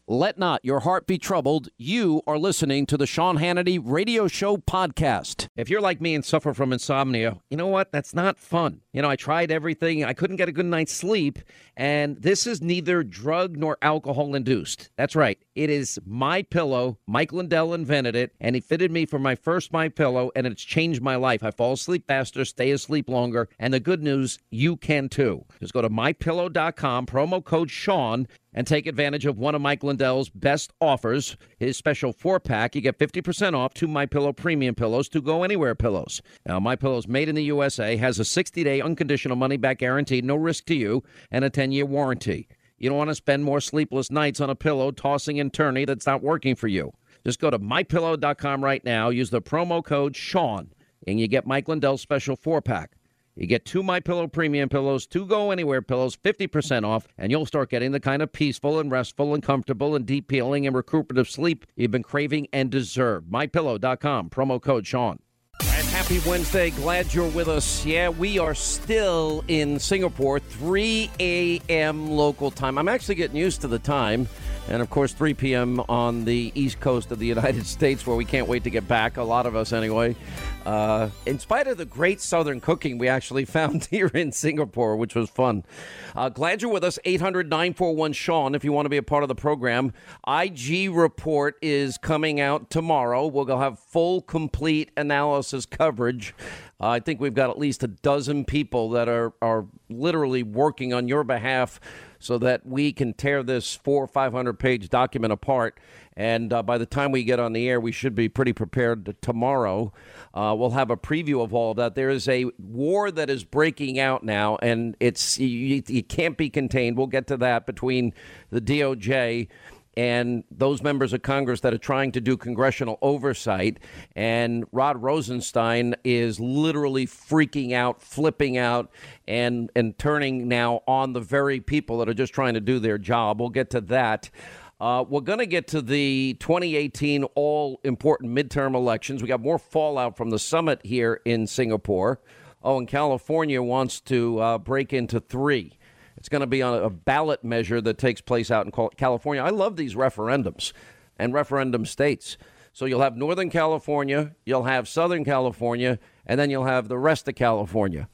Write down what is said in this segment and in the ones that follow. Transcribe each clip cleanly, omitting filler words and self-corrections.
Let not your heart be troubled. You are listening to the Sean Hannity Radio Show podcast. If you're like me and suffer from insomnia, you know what? That's not fun. I tried everything. I couldn't get a good night's sleep. And this is neither drug nor alcohol induced. That's right. It is MyPillow. Mike Lindell invented it, and he fitted me for my first MyPillow, and it's changed my life. I fall asleep faster, stay asleep longer, and the good news, you can too. Just go to MyPillow.com, promo code Sean, and take advantage of one of Mike Lindell's best offers, his special 4-pack. You get 50% off 2 MyPillow premium pillows, 2 Go Anywhere pillows. Now, MyPillow's made in the USA, has a 60-day unconditional money-back guarantee, no risk to you, and a 10-year warranty. You don't want to spend more sleepless nights on a pillow tossing and turning that's not working for you. Just go to MyPillow.com right now, use the promo code Sean, and you get Mike Lindell's special 4-pack. You get 2 MyPillow premium pillows, 2 Go Anywhere pillows, 50% off, and you'll start getting the kind of peaceful and restful and comfortable and deep healing and recuperative sleep you've been craving and deserve. MyPillow.com, promo code Sean. And happy Wednesday. Glad you're with us. Yeah, we are still in Singapore, 3 a.m. local time. I'm actually getting used to the time. And, of course, 3 p.m. on the East Coast of the United States, where we can't wait to get back, a lot of us anyway. In spite of the great Southern cooking we actually found here in Singapore, which was fun. Glad you're with us, 800-941-SEAN, if you want to be a part of the program. IG report is coming out tomorrow. We'll have full, complete analysis coverage. I think we've got at least a dozen people that are literally working on your behalf so that we can tear this 400- or 500-page document apart. And by the time we get on the air, we should be pretty prepared tomorrow. We'll have a preview of all of that. There is a war that is breaking out now, and it can't be contained. We'll get to that between the DOJ and those members of Congress that are trying to do congressional oversight. And Rod Rosenstein is literally freaking out, flipping out, and turning now on the very people that are just trying to do their job. We'll get to that. We're going to get to the 2018 all-important midterm elections. We got more fallout from the summit here in Singapore. Oh, and California wants to break into 3. It's going to be on a ballot measure that takes place out in California. I love these referendums and referendum states. So you'll have Northern California, you'll have Southern California, and then you'll have the rest of California.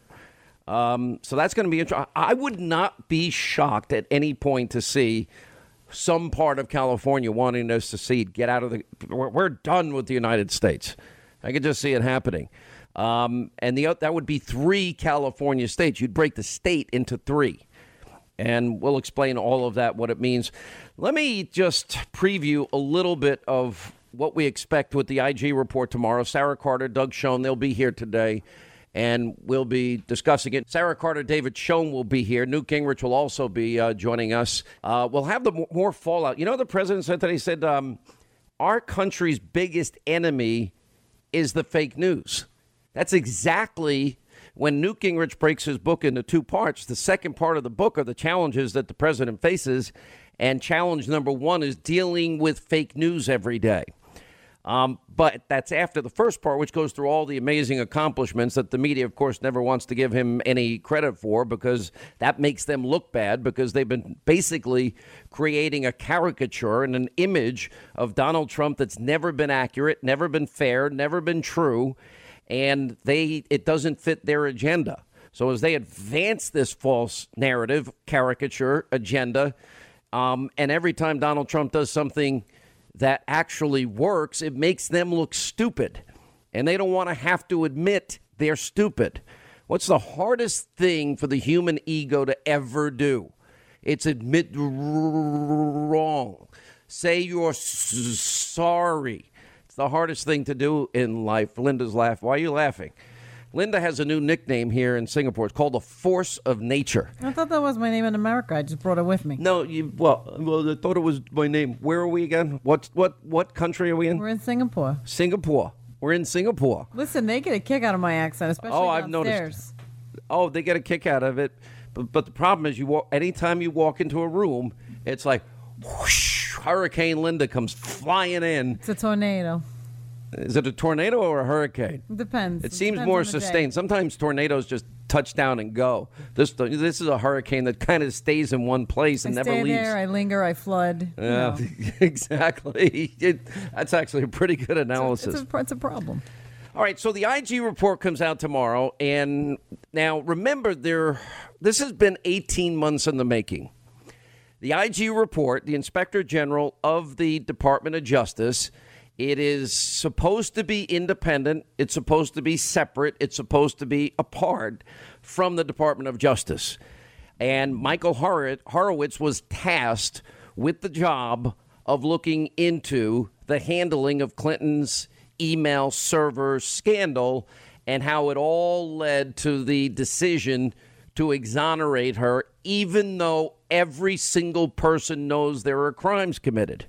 So that's going to be interesting. I would not be shocked at any point to see some part of California wanting to secede, get out of the... We're done with the United States. I could just see it happening. And that would be 3 California states. You'd break the state into 3. And we'll explain all of that, what it means. Let me just preview a little bit of what we expect with the IG report tomorrow. Sarah Carter, Doug Schoen, they'll be here today, and we'll be discussing it. Sarah Carter, David Schoen will be here. Newt Gingrich will also be joining us. We'll have the more fallout. You know, the president said that he said, our country's biggest enemy is the fake news. That's exactly... When Newt Gingrich breaks his book into 2 parts, the second part of the book are the challenges that the president faces. And challenge number 1 is dealing with fake news every day. But that's after the first part, which goes through all the amazing accomplishments that the media, of course, never wants to give him any credit for, because that makes them look bad, because they've been basically creating a caricature and an image of Donald Trump that's never been accurate, never been fair, never been true. And it doesn't fit their agenda. So as they advance this false narrative, caricature, agenda, and every time Donald Trump does something that actually works, it makes them look stupid. And they don't want to have to admit they're stupid. What's the hardest thing for the human ego to ever do? It's admit wrong. Say you're sorry. It's the hardest thing to do in life. Linda's laughing. Why are you laughing? Linda has a new nickname here in Singapore. It's called the Force of Nature. I thought that was my name in America. I just brought it with me. No, well, I thought it was my name. Where are we again? What country are we in? We're in Singapore. Singapore. We're in Singapore. Listen, they get a kick out of my accent, especially downstairs. I've noticed. Oh, they get a kick out of it. But the problem is, anytime you walk into a room, it's like, whoosh, Hurricane Linda comes flying in. It's a tornado. Is it a tornado or a hurricane? It depends. It seems more sustained. Sometimes tornadoes just touchdown and go. This is a hurricane that kind of stays in one place and never leaves. I stay there, I linger, I flood. Yeah, exactly. That's actually a pretty good analysis. It's a problem. All right, so the IG report comes out tomorrow, and now remember, this has been 18 months in the making. The IG report, the Inspector General of the Department of Justice, it is supposed to be independent. It's supposed to be separate. It's supposed to be apart from the Department of Justice. And Michael Horowitz was tasked with the job of looking into the handling of Clinton's email server scandal and how it all led to the decision to exonerate her, even though every single person knows there are crimes committed.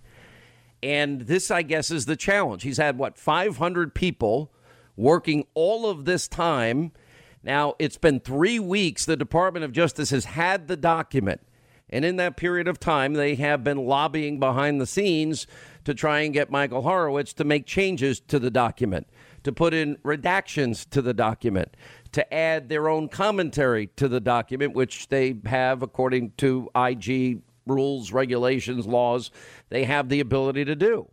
And this, I guess, is the challenge. He's had, 500 people working all of this time. Now, it's been 3 weeks the Department of Justice has had the document. And in that period of time, they have been lobbying behind the scenes to try and get Michael Horowitz to make changes to the document, to put in redactions to the document, to add their own commentary to the document, which they have, according to IG rules, regulations, laws, they have the ability to do.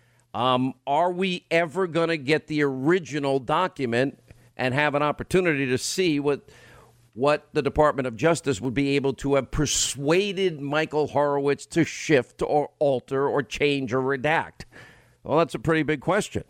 Are we ever going to get the original document and have an opportunity to see what the Department of Justice would be able to have persuaded Michael Horowitz to shift or alter or change or redact? Well, that's a pretty big question.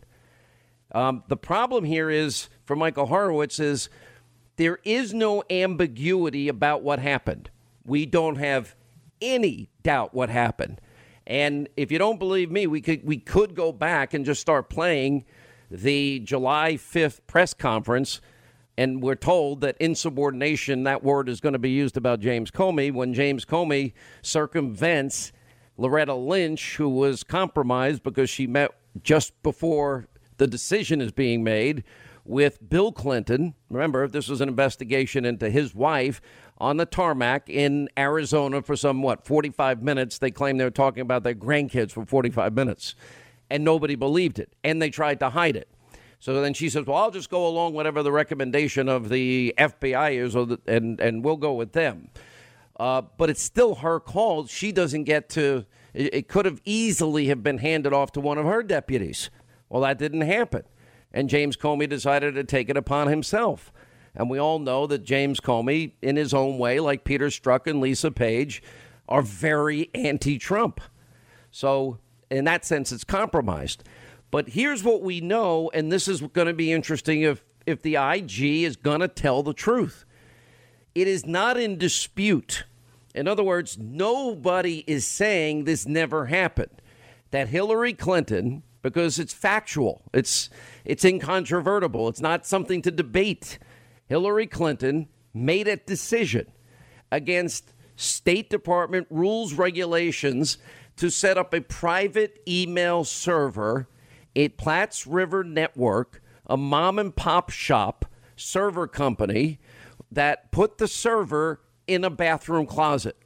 The problem here is, for Michael Horowitz, is there is no ambiguity about what happened. We don't have any doubt what happened. And if you don't believe me, we could go back and just start playing the July 5th press conference. And we're told that insubordination, that word is going to be used about James Comey, when James Comey circumvents Loretta Lynch, who was compromised because she met just before the decision is being made with Bill Clinton. Remember, this was an investigation into his wife on the tarmac in Arizona for some, 45 minutes. They claim they were talking about their grandkids for 45 minutes, and nobody believed it, and they tried to hide it. So then she says, well, I'll just go along whatever the recommendation of the FBI is, and we'll go with them. But it's still her call. She doesn't get to, it could have easily have been handed off to one of her deputies. Well, that didn't happen. And James Comey decided to take it upon himself. And we all know that James Comey, in his own way, like Peter Strzok and Lisa Page, are very anti-Trump. So in that sense, it's compromised. But here's what we know, and this is going to be interesting if the IG is going to tell the truth. It is not in dispute. In other words, nobody is saying this never happened. That Hillary Clinton, because it's factual, it's incontrovertible, it's not something to debate. Hillary Clinton made a decision against State Department rules, regulations to set up a private email server at Platts River Network, a mom and pop shop server company that put the server in a bathroom closet.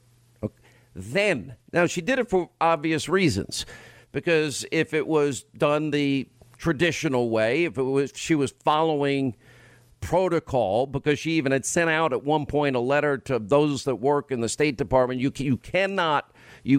Then, now she did it for obvious reasons, because if it was done the traditional way, if she was following protocol, because she even had sent out at one point a letter to those that work in the State Department, you cannot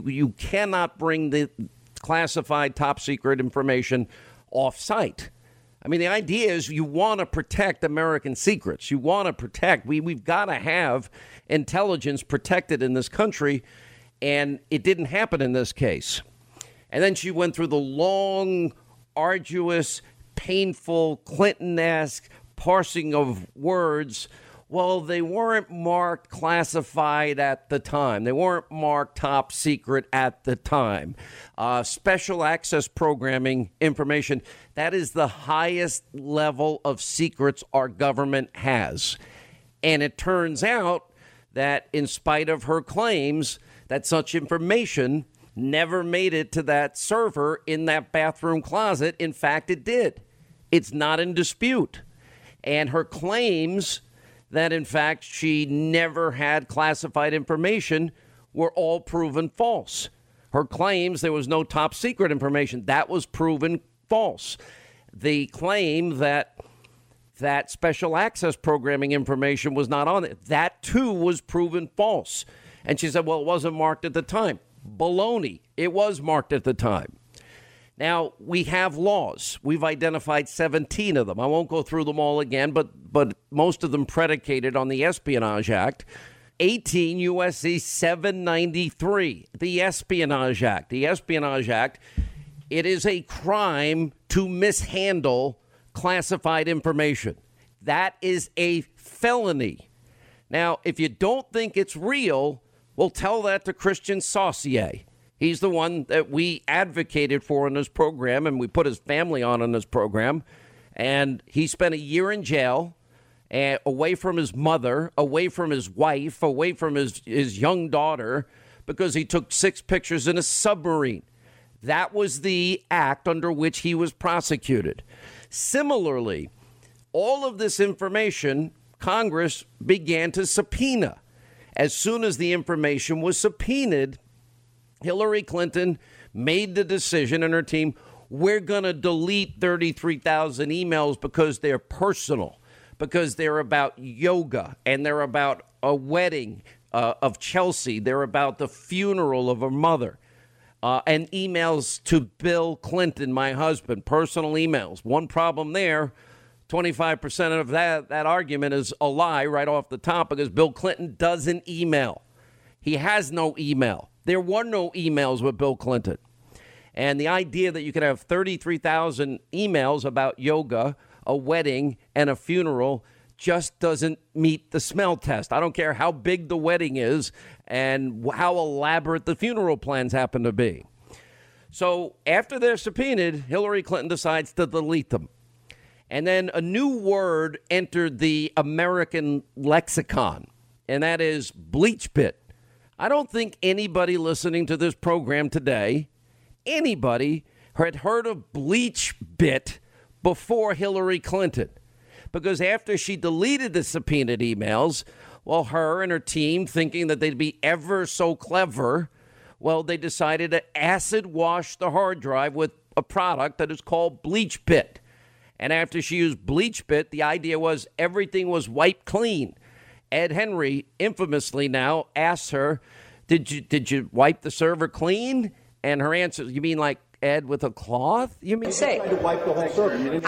bring the classified top secret information off site. I mean, the idea is you want to protect American secrets. You want to protect. We've got to have intelligence protected in this country, and it didn't happen in this case. And then she went through the long, arduous, painful, Clinton-esque parsing of words. Well, they weren't marked classified at the time. They weren't marked top secret at the time. Special access programming information, that is the highest level of secrets our government has. And it turns out that in spite of her claims that such information never made it to that server in that bathroom closet, in fact, it did. It's not in dispute. And her claims that, in fact, she never had classified information were all proven false. Her claims there was no top secret information, that was proven false. The claim that that special access programming information was not on it. That, too, was proven false. And she said, well, it wasn't marked at the time. Baloney. It was marked at the time. Now, we have laws. We've identified 17 of them. I won't go through them all again, but most of them predicated on the Espionage Act. 18 U.S.C. 793, the Espionage Act. The Espionage Act, it is a crime to mishandle classified information. That is a felony. Now, if you don't think it's real, well, tell that to Christian Saucier. He's the one that we advocated for in this program, and we put his family on in this program. And he spent a year in jail, away from his mother, away from his wife, away from his young daughter, because he took 6 pictures in a submarine. That was the act under which he was prosecuted. Similarly, all of this information, Congress began to subpoena. As soon as the information was subpoenaed, Hillary Clinton made the decision, and her team, we're going to delete 33,000 emails because they're personal, because they're about yoga, and they're about a wedding of Chelsea. They're about the funeral of her mother. And emails to Bill Clinton, my husband, personal emails. One problem there, 25% of that argument is a lie right off the top, because Bill Clinton doesn't email. He has no email. There were no emails with Bill Clinton. And the idea that you could have 33,000 emails about yoga, a wedding, and a funeral just doesn't meet the smell test. I don't care how big the wedding is and how elaborate the funeral plans happen to be. So after they're subpoenaed, Hillary Clinton decides to delete them. And then a new word entered the American lexicon, and that is BleachBit. I don't think anybody listening to this program today, anybody had heard of BleachBit before Hillary Clinton. Because after she deleted the subpoenaed emails, well, her and her team, thinking that they'd be ever so clever, well, they decided to acid wash the hard drive with a product that is called BleachBit. And after she used BleachBit, the idea was everything was wiped clean. Ed Henry, infamously now, asks her, did you wipe the server clean? And her answer, you mean like Ed with a cloth? You mean say to wipe the whole server?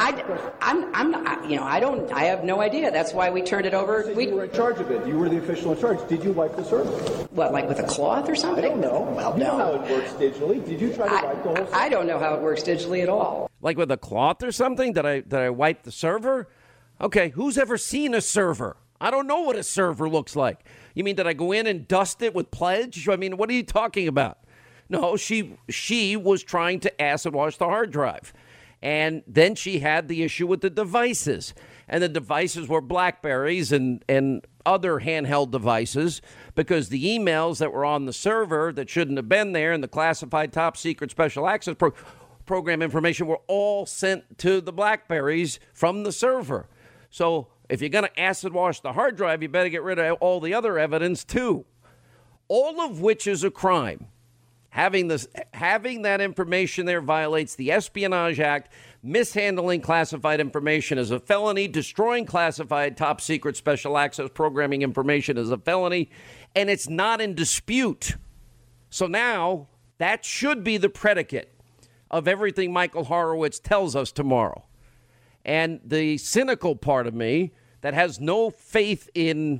I'm not, I have no idea. That's why we turned it over. You were in charge of it. You were the official in charge. Did you wipe the server? What, like with a cloth or something? I don't know. Well, you know how it works digitally. Did you try to wipe the whole server? I don't know how it works digitally at all. Like with a cloth or something? Did I wipe the server? Okay, who's ever seen a server? I don't know what a server looks like. You mean, did I go in and dust it with Pledge? I mean, what are you talking about? No, she was trying to acid wash the hard drive. And then she had the issue with the devices. And the devices were BlackBerries and other handheld devices, because the emails that were on the server that shouldn't have been there and the classified top secret special access program information were all sent to the BlackBerries from the server. So if you're going to acid wash the hard drive, you better get rid of all the other evidence, too. All of which is a crime. Having that information there violates the Espionage Act. Mishandling classified information is a felony. Destroying classified top secret special access programming information is a felony. And it's not in dispute. So now that should be the predicate of everything Michael Horowitz tells us tomorrow. And the cynical part of me that has no faith in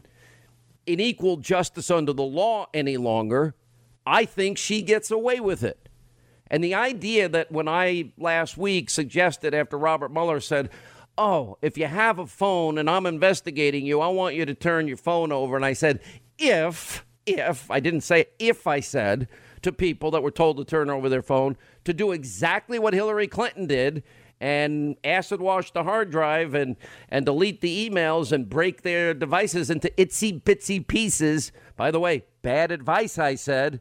equal justice under the law any longer, I think she gets away with it. And the idea that when I last week suggested, after Robert Mueller said, oh, if you have a phone and I'm investigating you, I want you to turn your phone over. And I said, if, I didn't say if, I said to people that were told to turn over their phone, to do exactly what Hillary Clinton did and acid wash the hard drive and delete the emails and break their devices into itsy bitsy pieces. By the way, bad advice, I said.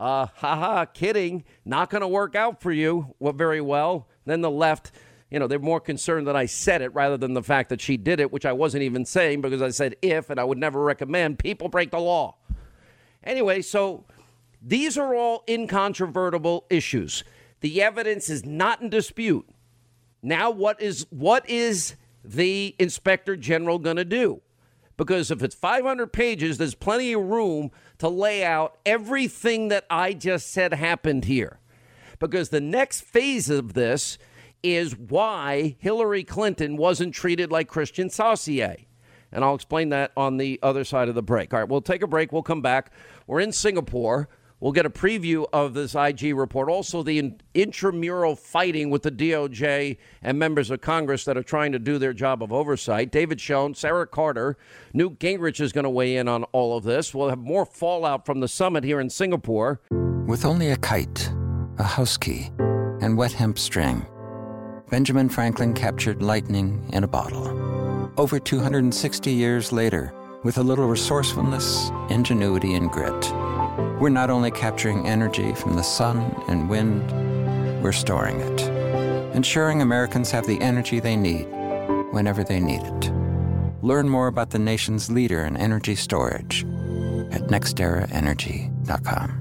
Kidding. Not going to work out for you. Well, very well. Then the left, they're more concerned that I said it rather than the fact that she did it, which I wasn't even saying, because I said if, and I would never recommend people break the law. Anyway, so these are all incontrovertible issues. The evidence is not in dispute. Now, what is the inspector general going to do? Because if it's 500 pages, there's plenty of room to lay out everything that I just said happened here. Because the next phase of this is why Hillary Clinton wasn't treated like Christian Saucier. And I'll explain that on the other side of the break. All right, we'll take a break. We'll come back. We're in Singapore. We'll get a preview of this IG report. Also, the intramural fighting with the DOJ and members of Congress that are trying to do their job of oversight. David Schoen, Sarah Carter, Newt Gingrich is going to weigh in on all of this. We'll have more fallout from the summit here in Singapore. With only a kite, a house key, and wet hemp string, Benjamin Franklin captured lightning in a bottle. Over 260 years later, with a little resourcefulness, ingenuity, and grit, we're not only capturing energy from the sun and wind, we're storing it, ensuring Americans have the energy they need whenever they need it. Learn more about the nation's leader in energy storage at nexteraenergy.com.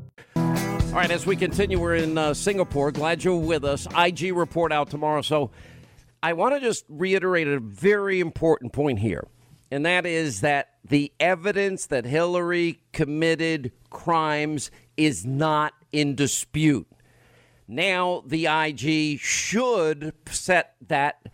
All right, as we continue, we're in Singapore. Glad you're with us. IG report out tomorrow. So I want to just reiterate a very important point here, and that is that the evidence that Hillary committed crimes is not in dispute. Now the IG should set that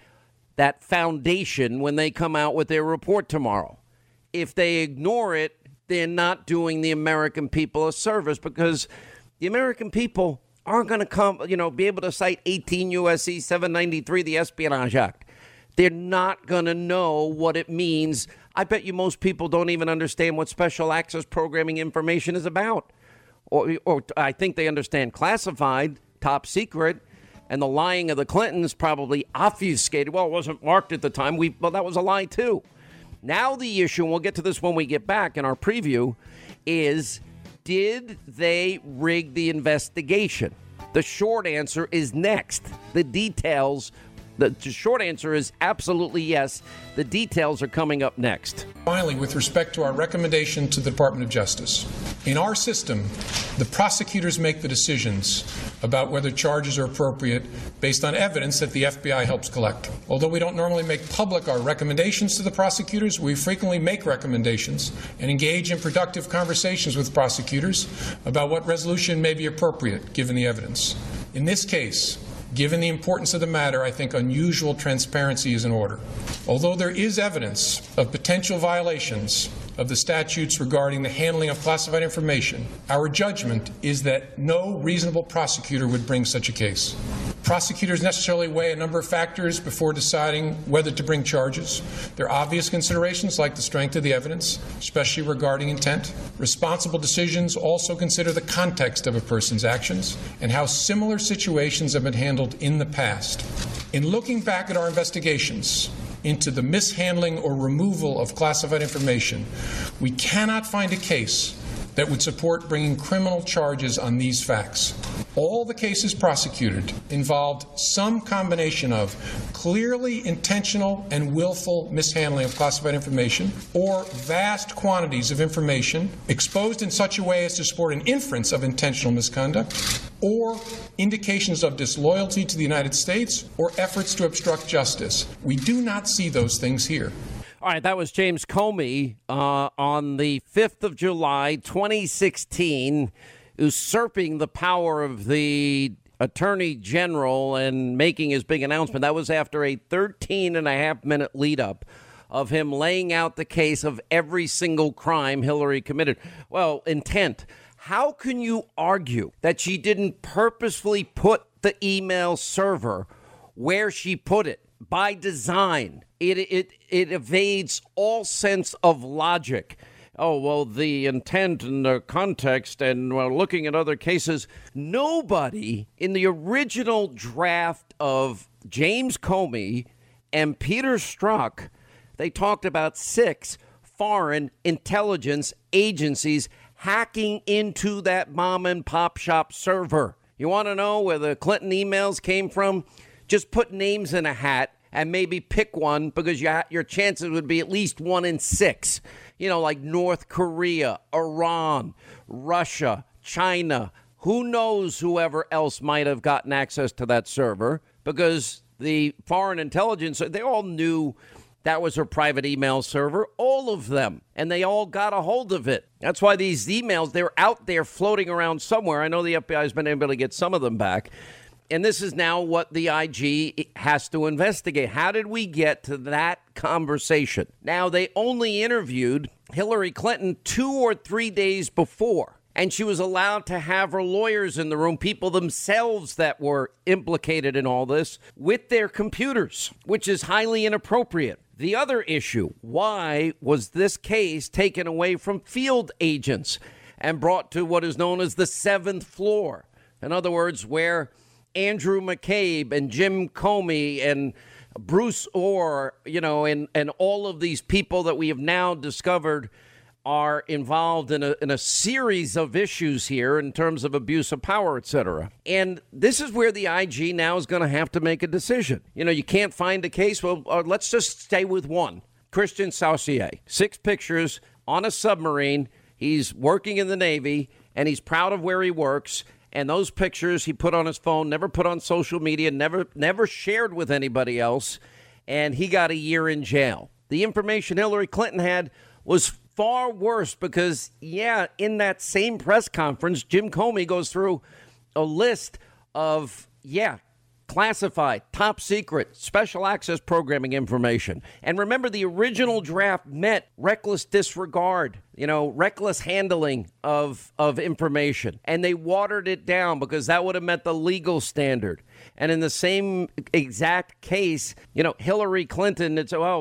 foundation when they come out with their report tomorrow. If they ignore it, they're not doing the American people a service, because the American people aren't going to be able to cite 18 U.S.C. 793, the Espionage Act. They're not going to know what it means. I bet you most people don't even understand what special access programming information is about. Or I think they understand classified, top secret, and the lying of the Clintons probably obfuscated. Well, it wasn't marked at the time. Well, that was a lie, too. Now the issue, and we'll get to this when we get back in our preview, is did they rig the investigation? The short answer is next. The details. The short answer is absolutely yes. The details are coming up next. Finally, with respect to our recommendation to the Department of Justice, in our system, the prosecutors make the decisions about whether charges are appropriate based on evidence that the FBI helps collect. Although we don't normally make public our recommendations to the prosecutors, we frequently make recommendations and engage in productive conversations with prosecutors about what resolution may be appropriate given the evidence. In this case, given the importance of the matter, I think unusual transparency is in order. Although there is evidence of potential violations of the statutes regarding the handling of classified information, our judgment is that no reasonable prosecutor would bring such a case. Prosecutors necessarily weigh a number of factors before deciding whether to bring charges. There are obvious considerations like the strength of the evidence, especially regarding intent. Responsible decisions also consider the context of a person's actions and how similar situations have been handled in the past. In looking back at our investigations into the mishandling or removal of classified information, we cannot find a case that would support bringing criminal charges on these facts. All the cases prosecuted involved some combination of clearly intentional and willful mishandling of classified information, or vast quantities of information exposed in such a way as to support an inference of intentional misconduct, or indications of disloyalty to the United States, or efforts to obstruct justice. We do not see those things here. All right, that was James Comey on the 5th of July, 2016, usurping the power of the Attorney General and making his big announcement. That was after a 13-and-a-half-minute lead-up of him laying out the case of every single crime Hillary committed. Well, intent. How can you argue that she didn't purposefully put the email server where she put it by design? It evades all sense of logic. Oh, well, the intent and the context, and well, looking at other cases, nobody in the original draft of James Comey and Peter Strzok, they talked about 6 foreign intelligence agencies hacking into that mom and pop shop server. You want to know where the Clinton emails came from? Just put names in a hat and maybe pick one, because your chances would be at least 1 in 6. You know, like North Korea, Iran, Russia, China. Who knows whoever else might have gotten access to that server, because the foreign intelligence, they all knew that was her private email server, all of them, and they all got a hold of it. That's why these emails, they're out there floating around somewhere. I know the FBI has been able to get some of them back. And this is now what the IG has to investigate. How did we get to that conversation? Now, they only interviewed Hillary Clinton 2 or 3 days before, and she was allowed to have her lawyers in the room, people themselves that were implicated in all this, with their computers, which is highly inappropriate. The other issue, why was this case taken away from field agents and brought to what is known as the 7th floor? In other words, where Andrew McCabe and Jim Comey and Bruce Orr, and all of these people that we have now discovered are involved in a series of issues here in terms of abuse of power, et cetera. And this is where the IG now is going to have to make a decision. You can't find a case. Well, let's just stay with one. Christian Saucier, 6 pictures on a submarine. He's working in the Navy, and he's proud of where he works. And those pictures he put on his phone, never put on social media, never shared with anybody else. And he got a year in jail. The information Hillary Clinton had was far worse because, in that same press conference, Jim Comey goes through a list of, classified, top secret, special access programming information. And remember, the original draft meant reckless disregard, reckless handling of information. And they watered it down because that would have met the legal standard. And in the same exact case, Hillary Clinton,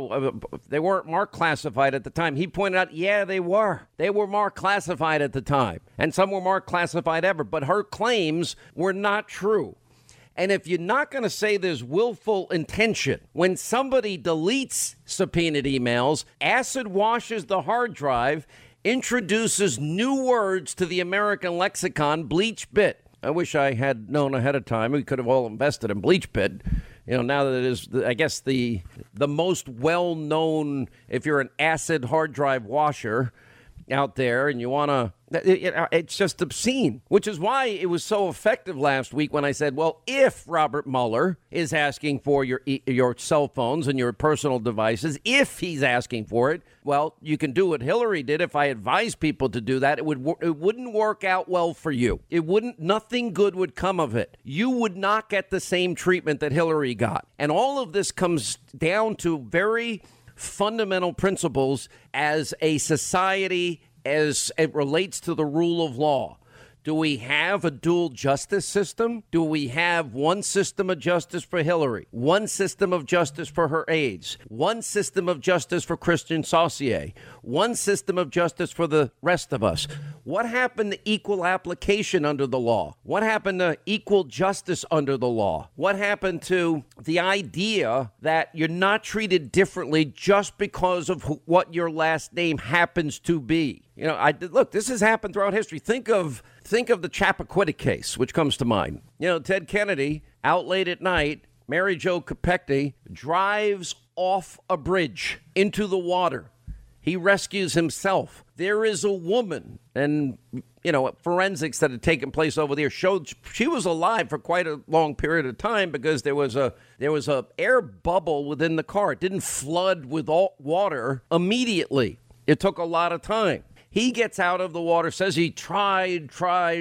they weren't marked classified at the time. He pointed out, they were. They were marked classified at the time. And some were marked classified ever. But her claims were not true. And if you're not going to say there's willful intention, when somebody deletes subpoenaed emails, acid washes the hard drive, introduces new words to the American lexicon, BleachBit. I wish I had known ahead of time. We could have all invested in BleachBit. Now that it is, I guess, the most well-known, if you're an acid hard drive washer out there and you want to, it's just obscene, which is why it was so effective last week when I said, well, if Robert Mueller is asking for your cell phones and your personal devices, if he's asking for it, well, you can do what Hillary did. If I advise people to do that, it wouldn't work out well for you. Nothing good would come of it. You would not get the same treatment that Hillary got. And all of this comes down to very fundamental principles as a society, as it relates to the rule of law. Do we have a dual justice system? Do we have one system of justice for Hillary, one system of justice for her aides, one system of justice for Christian Saucier, one system of justice for the rest of us? What happened to equal application under the law? What happened to equal justice under the law? What happened to the idea that you're not treated differently just because of what your last name happens to be? Look, this has happened throughout history. Think of the Chappaquiddick case, which comes to mind. Ted Kennedy, out late at night, Mary Jo Kopechne drives off a bridge into the water. He rescues himself. There is a woman, and, forensics that had taken place over there showed she was alive for quite a long period of time because there was a air bubble within the car. It didn't flood with all water immediately. It took a lot of time. He gets out of the water, says he tried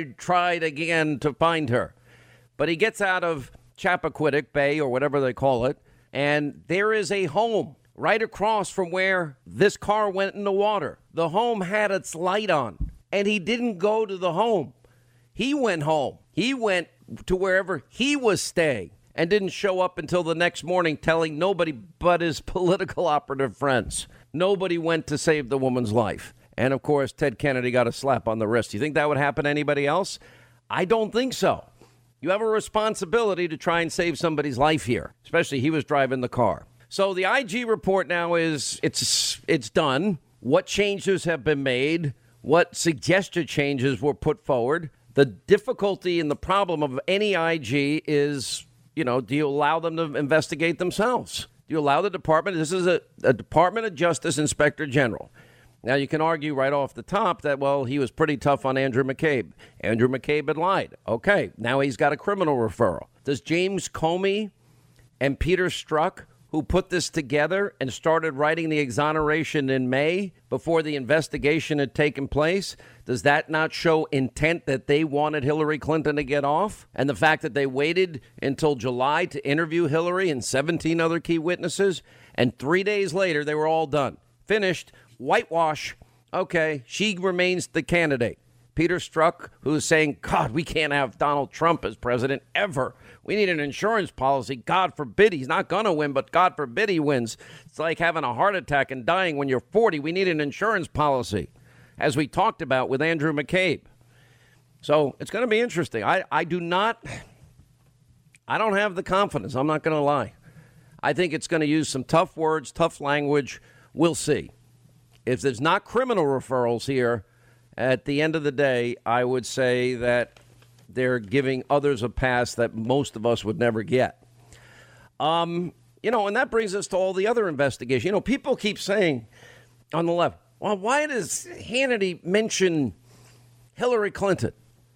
again to find her. But he gets out of Chappaquiddick Bay, or whatever they call it, and there is a home right across from where this car went in the water. The home had its light on, and he didn't go to the home. He went home. He went to wherever he was staying and didn't show up until the next morning, telling nobody but his political operative friends. Nobody went to save the woman's life. And, of course, Ted Kennedy got a slap on the wrist. You think that would happen to anybody else? I don't think so. You have a responsibility to try and save somebody's life here, especially he was driving the car. So the IG report now is it's done. What changes have been made? What suggested changes were put forward? The difficulty and the problem of any IG is, do you allow them to investigate themselves? Do you allow the department? This is a Department of Justice Inspector General. Now, you can argue right off the top that, well, he was pretty tough on Andrew McCabe. Andrew McCabe had lied. Okay, now he's got a criminal referral. Does James Comey and Peter Strzok, who put this together and started writing the exoneration in May before the investigation had taken place? Does that not show intent that they wanted Hillary Clinton to get off? And the fact that they waited until July to interview Hillary and 17 other key witnesses, and 3 days later, they were all done. Finished. Whitewash. Okay, she remains the candidate. Peter Strzok, who's saying, God, we can't have Donald Trump as president ever. We need an insurance policy. God forbid he's not going to win, but God forbid he wins. It's like having a heart attack and dying when you're 40. We need an insurance policy, as we talked about with Andrew McCabe. So it's going to be interesting. I don't have the confidence. I'm not going to lie. I think it's going to use some tough words, tough language. We'll see. If there's not criminal referrals here, at the end of the day, I would say that they're giving others a pass that most of us would never get. And that brings us to all the other investigations. People keep saying on the left, well, why does Hannity mention Hillary Clinton?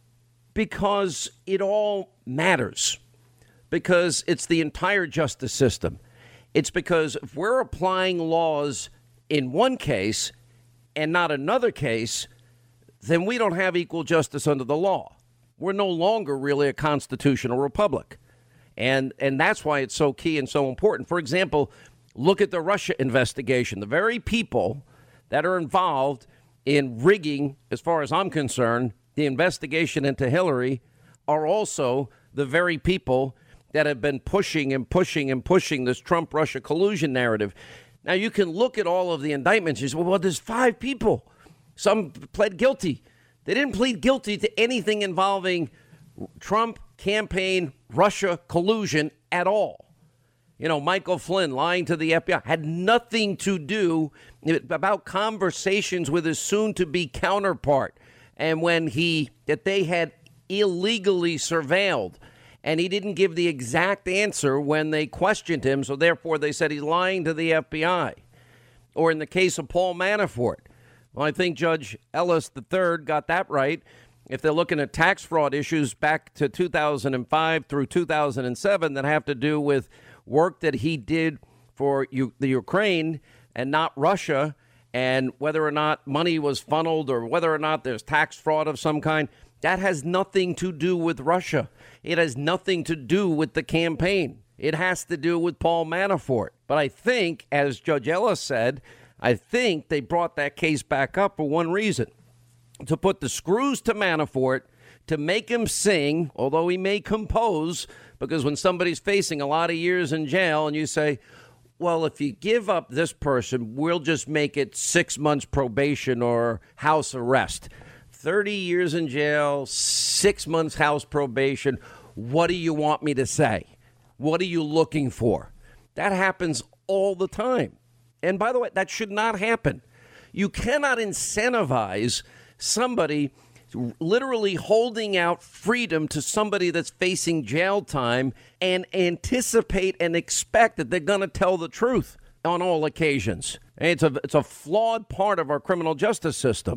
Because it all matters. Because it's the entire justice system. It's because if we're applying laws in one case and not another case, then we don't have equal justice under the law. We're no longer really a constitutional republic. And that's why it's so key and so important. For example, look at the Russia investigation. The very people that are involved in rigging, as far as I'm concerned, the investigation into Hillary are also the very people that have been pushing and pushing and pushing this Trump-Russia collusion narrative. Now, you can look at all of the indictments. You say, well, there's 5 people. Some pled guilty. They didn't plead guilty to anything involving Trump campaign, Russia collusion at all. Michael Flynn lying to the FBI had nothing to do about conversations with his soon-to-be counterpart. And when they had illegally surveilled, and he didn't give the exact answer when they questioned him. So therefore, they said he's lying to the FBI. Or in the case of Paul Manafort. Well, I think Judge Ellis III got that right. If they're looking at tax fraud issues back to 2005 through 2007 that have to do with work that he did for the Ukraine and not Russia, and whether or not money was funneled or whether or not there's tax fraud of some kind, that has nothing to do with Russia. It has nothing to do with the campaign. It has to do with Paul Manafort. But I think, as Judge Ellis said, I think they brought that case back up for one reason, to put the screws to Manafort, to make him sing, although he may compose, because when somebody's facing a lot of years in jail and you say, well, if you give up this person, we'll just make it 6 months probation or house arrest. 30 years in jail, 6 months house probation. What do you want me to say? What are you looking for? That happens all the time. And by the way, that should not happen. You cannot incentivize somebody literally holding out freedom to somebody that's facing jail time and anticipate and expect that they're going to tell the truth on all occasions. And it's a flawed part of our criminal justice system.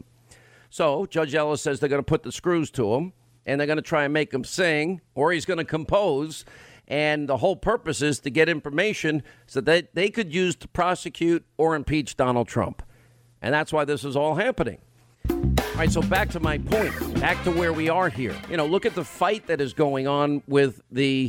So Judge Ellis says they're going to put the screws to him and they're going to try and make him sing, or he's going to compose. And the whole purpose is to get information so that they could use to prosecute or impeach Donald Trump. And that's why this is all happening. All right, so back to my point, back to where we are here. Look at the fight that is going on with we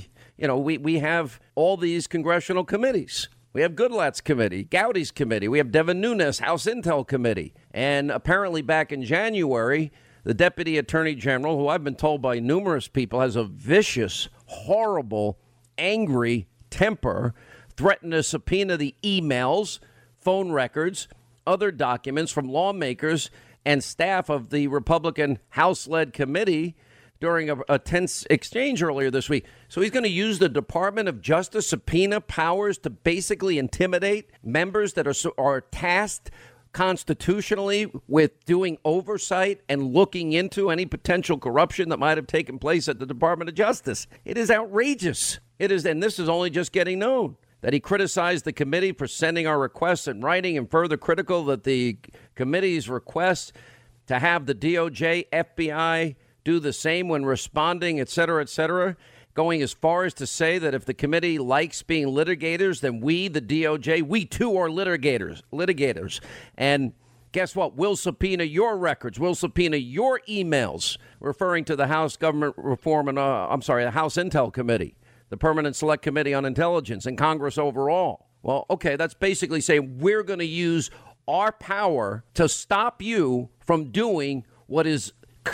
have all these congressional committees. We have Goodlatte's committee, Gowdy's committee. We have Devin Nunes, House Intel committee. And apparently back in January, the Deputy Attorney General, who I've been told by numerous people has a vicious, horrible, angry temper, threatened to subpoena the emails, phone records, other documents from lawmakers and staff of the Republican House-led committee during a tense exchange earlier this week. So he's going to use the Department of Justice subpoena powers to basically intimidate members that are tasked constitutionally with doing oversight and looking into any potential corruption that might have taken place at the Department of Justice. It is outrageous. It is, and this is only just getting known, that he criticized the committee for sending our requests in writing, and further critical that the committee's request to have the DOJ, FBI do the same when responding, et cetera, going as far as to say that if the committee likes being litigators, then we, the DOJ, we too are litigators. And guess what? We'll subpoena your records. We'll subpoena your emails, referring to the House Government Reform and, the House Intel Committee, the Permanent Select Committee on Intelligence, and Congress overall. Well, okay, that's basically saying we're going to use our power to stop you from doing what is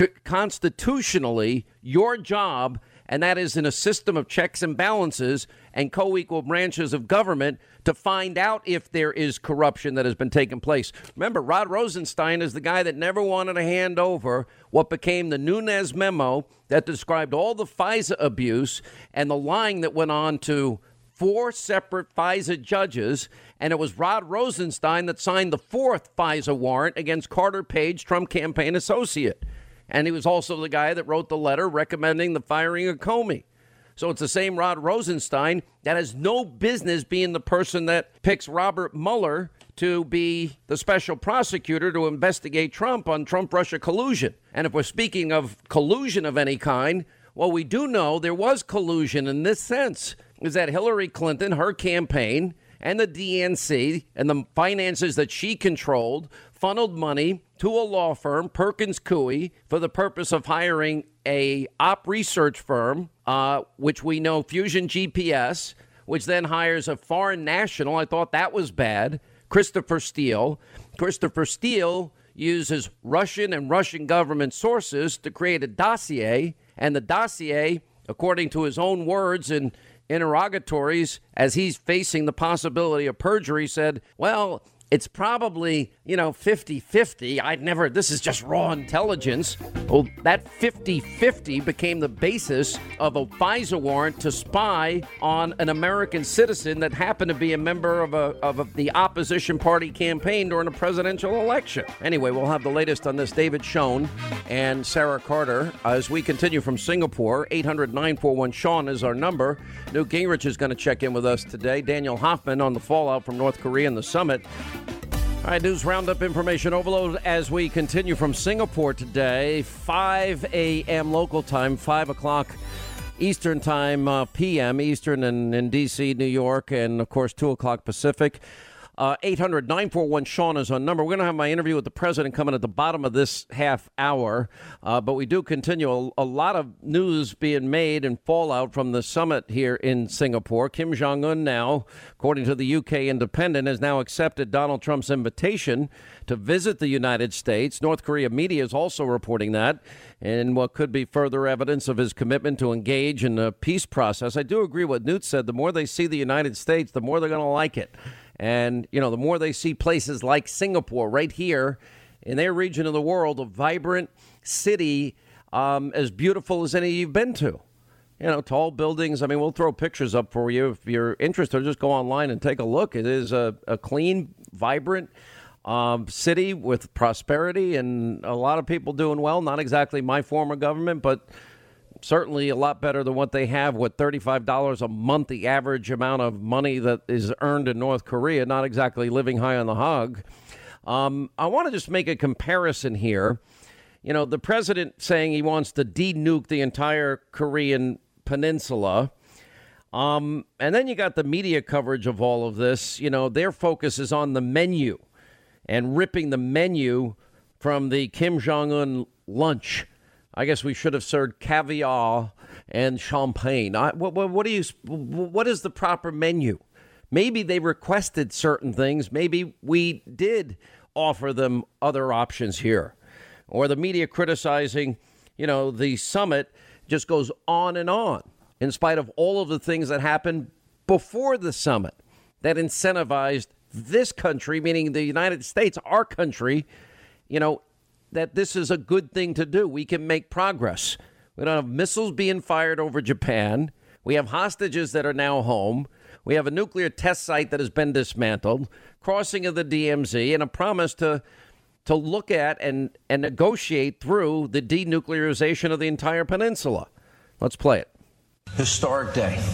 constitutionally your job, and that is in a system of checks and balances and co-equal branches of government to find out if there is corruption that has been taking place. Remember, Rod Rosenstein is the guy that never wanted to hand over what became the Nunes memo that described all the FISA abuse and the lying that went on to 4 separate FISA judges, and it was Rod Rosenstein that signed the 4th FISA warrant against Carter Page, Trump campaign associate. And he was also the guy that wrote the letter recommending the firing of Comey. So it's the same Rod Rosenstein that has no business being the person that picks Robert Mueller to be the special prosecutor to investigate Trump on Trump-Russia collusion. And if we're speaking of collusion of any kind, well, we do know there was collusion in this sense, is that Hillary Clinton, her campaign, and the DNC and the finances that she controlled funneled money to a law firm, Perkins Coie, for the purpose of hiring a op research firm, which we know Fusion GPS, which then hires a foreign national. I thought that was bad. Christopher Steele. Christopher Steele uses Russian and Russian government sources to create a dossier, and the dossier, according to his own words in interrogatories, as he's facing the possibility of perjury, said, well, it's probably, 50-50. This is just raw intelligence. Well, that 50-50 became the basis of a FISA warrant to spy on an American citizen that happened to be a member of the opposition party campaign during a presidential election. Anyway, we'll have the latest on this. David Schoen and Sarah Carter as we continue from Singapore. 800-941-SEAN is our number. Newt Gingrich is going to check in with us today. Daniel Hoffman on the fallout from North Korea and the summit. All right, news roundup, information overload as we continue from Singapore today. 5 a.m. local time, 5 o'clock Eastern time, p.m. Eastern in D.C., New York, and, of course, 2 o'clock Pacific. 800-941-SEAN is our number. We're going to have my interview with the president coming at the bottom of this half hour, but we do continue. A lot of news being made and fallout from the summit here in Singapore. Kim Jong-un now, according to the UK Independent, has now accepted Donald Trump's invitation to visit the United States. North Korea media is also reporting that, and what could be further evidence of his commitment to engage in the peace process. I do agree with Newt said. The more they see the United States, the more they're going to like it. And, the more they see places like Singapore right here in their region of the world, a vibrant city as beautiful as any you've been to. Tall buildings. I mean, we'll throw pictures up for you. If you're interested, just go online and take a look. It is a clean, vibrant city with prosperity and a lot of people doing well. Not exactly my form of government, but certainly a lot better than what they have with $35 a month, the average amount of money that is earned in North Korea, not exactly living high on the hog. I want to just make a comparison here. The president saying he wants to de-nuke the entire Korean peninsula. And then you got the media coverage of all of this. Their focus is on the menu and ripping the menu from the Kim Jong-un lunch. I guess we should have served caviar and champagne. What is the proper menu? Maybe they requested certain things. Maybe we did offer them other options here. Or the media criticizing, the summit just goes on and on in spite of all of the things that happened before the summit that incentivized this country, meaning the United States, our country, that this is a good thing to do. We can make progress. We don't have missiles being fired over Japan. We have hostages that are now home. We have a nuclear test site that has been dismantled, crossing of the DMZ, and a promise to look at and negotiate through the denuclearization of the entire peninsula. Let's play it. Historic day.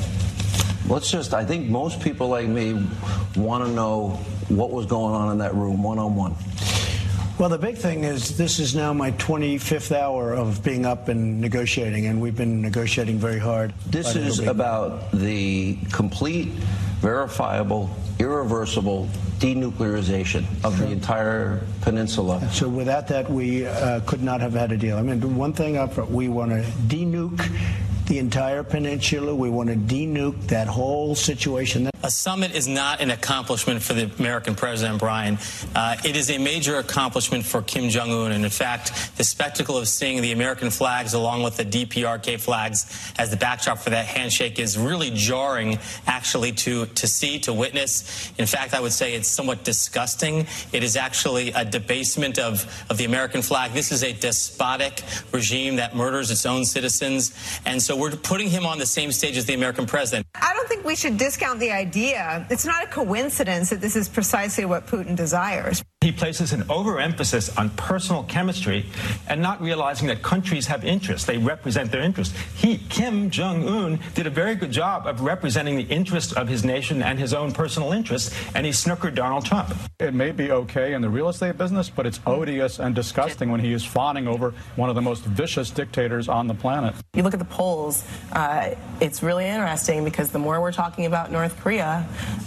I think most people like me want to know what was going on in that room one-on-one. Well, the big thing is this is now my 25th hour of being up and negotiating, and we've been negotiating very hard. This is about the complete, verifiable, irreversible denuclearization of the entire peninsula. So without that, we could not have had a deal. I mean, one thing up front, we want to denuke the entire peninsula. We want to denuke that whole situation. A summit is not an accomplishment for the American president, Brian. It is a major accomplishment for Kim Jong-un. And in fact, the spectacle of seeing the American flags along with the DPRK flags as the backdrop for that handshake is really jarring, actually, to see, to witness. In fact, I would say it's somewhat disgusting. It is actually a debasement of the American flag. This is a despotic regime that murders its own citizens. And so we're putting him on the same stage as the American president. I don't think we should discount the idea. It's not a coincidence that this is precisely what Putin desires. He places an overemphasis on personal chemistry and not realizing that countries have interests. They represent their interests. Kim Jong-un, did a very good job of representing the interests of his nation and his own personal interests, and he snookered Donald Trump. It may be okay in the real estate business, but it's odious and disgusting when he is fawning over one of the most vicious dictators on the planet. You look at the polls, it's really interesting because the more we're talking about North Korea,